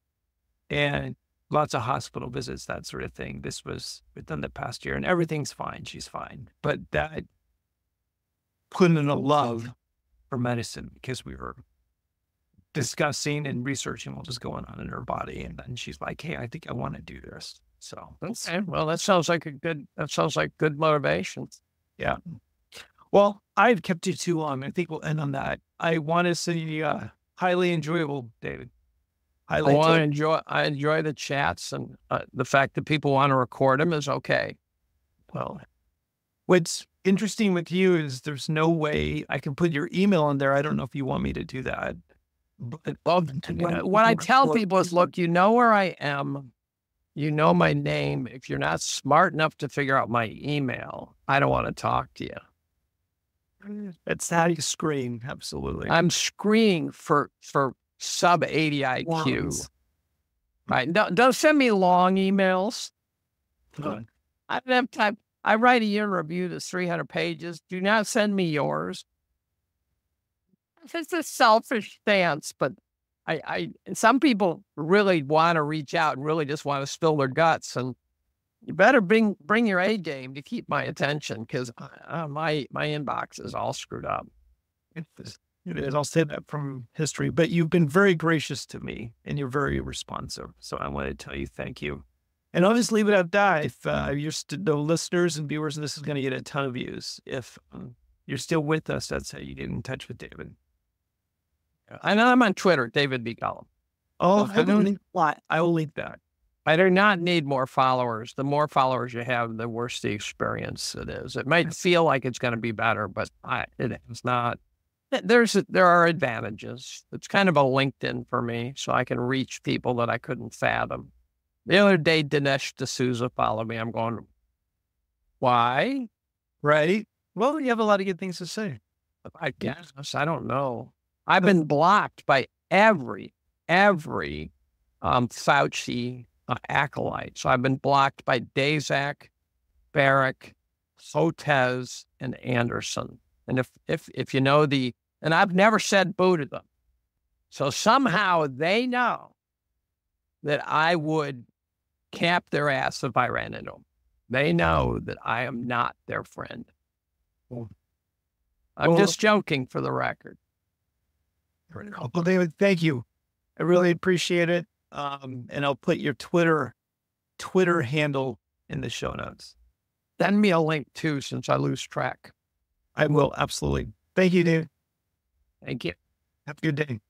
and lots of hospital visits, that sort of thing. This was within the past year and everything's fine. She's fine. But that put in a love for medicine because we were discussing and researching what was going on in her body. And then she's like, hey, I think I want to do this. So, okay. Well, that sounds like good motivation. Yeah. Well, I've kept you too long. I think we'll end on that. I want to say highly enjoyable, David. I enjoy the chats, and the fact that people want to record them is okay. Well, what's interesting with you is there's no way I can put your email in there. I don't know if you want me to do that. But what I tell people is, look, you know where I am. You know my name. If you're not smart enough to figure out my email, I don't want to talk to you. That's how you screen. Absolutely. I'm screening for sub 80 IQ. Right. Don't send me long emails. I don't have time. I write a year review that's 300 pages. Do not send me yours. It's a selfish stance, but some people really want to reach out and really just want to spill their guts, and you better bring your A game to keep my attention, because my inbox is all screwed up. It is. I'll say that from history, but you've been very gracious to me and you're very responsive. So I want to tell you thank you. And I'll just leave it at that. If you're the listeners and viewers, and this is going to get a ton of views. If you're still with us, that's how you get in touch with David. And I'm on Twitter, David B. Cullum. Oh, I will link that. I do not need more followers. The more followers you have, the worse the experience it is. It might feel like it's going to be better, but it is not. There are advantages. It's kind of a LinkedIn for me, so I can reach people that I couldn't fathom. The other day, Dinesh D'Souza followed me. I'm going, why? Right. Well, you have a lot of good things to say. I guess. I don't know. I've been blocked by every Fauci acolyte. So I've been blocked by Daszak, Barrick, Hotez and Anderson. And if you know and I've never said boo to them. So somehow they know that I would cap their ass if I ran into them. They know that I am not their friend. I'm just joking, for the record. Well, David, thank you. I really appreciate it. And I'll put your Twitter handle in the show notes. Send me a link too, since I lose track. I will, absolutely. Thank you, David. Thank you. Have a good day.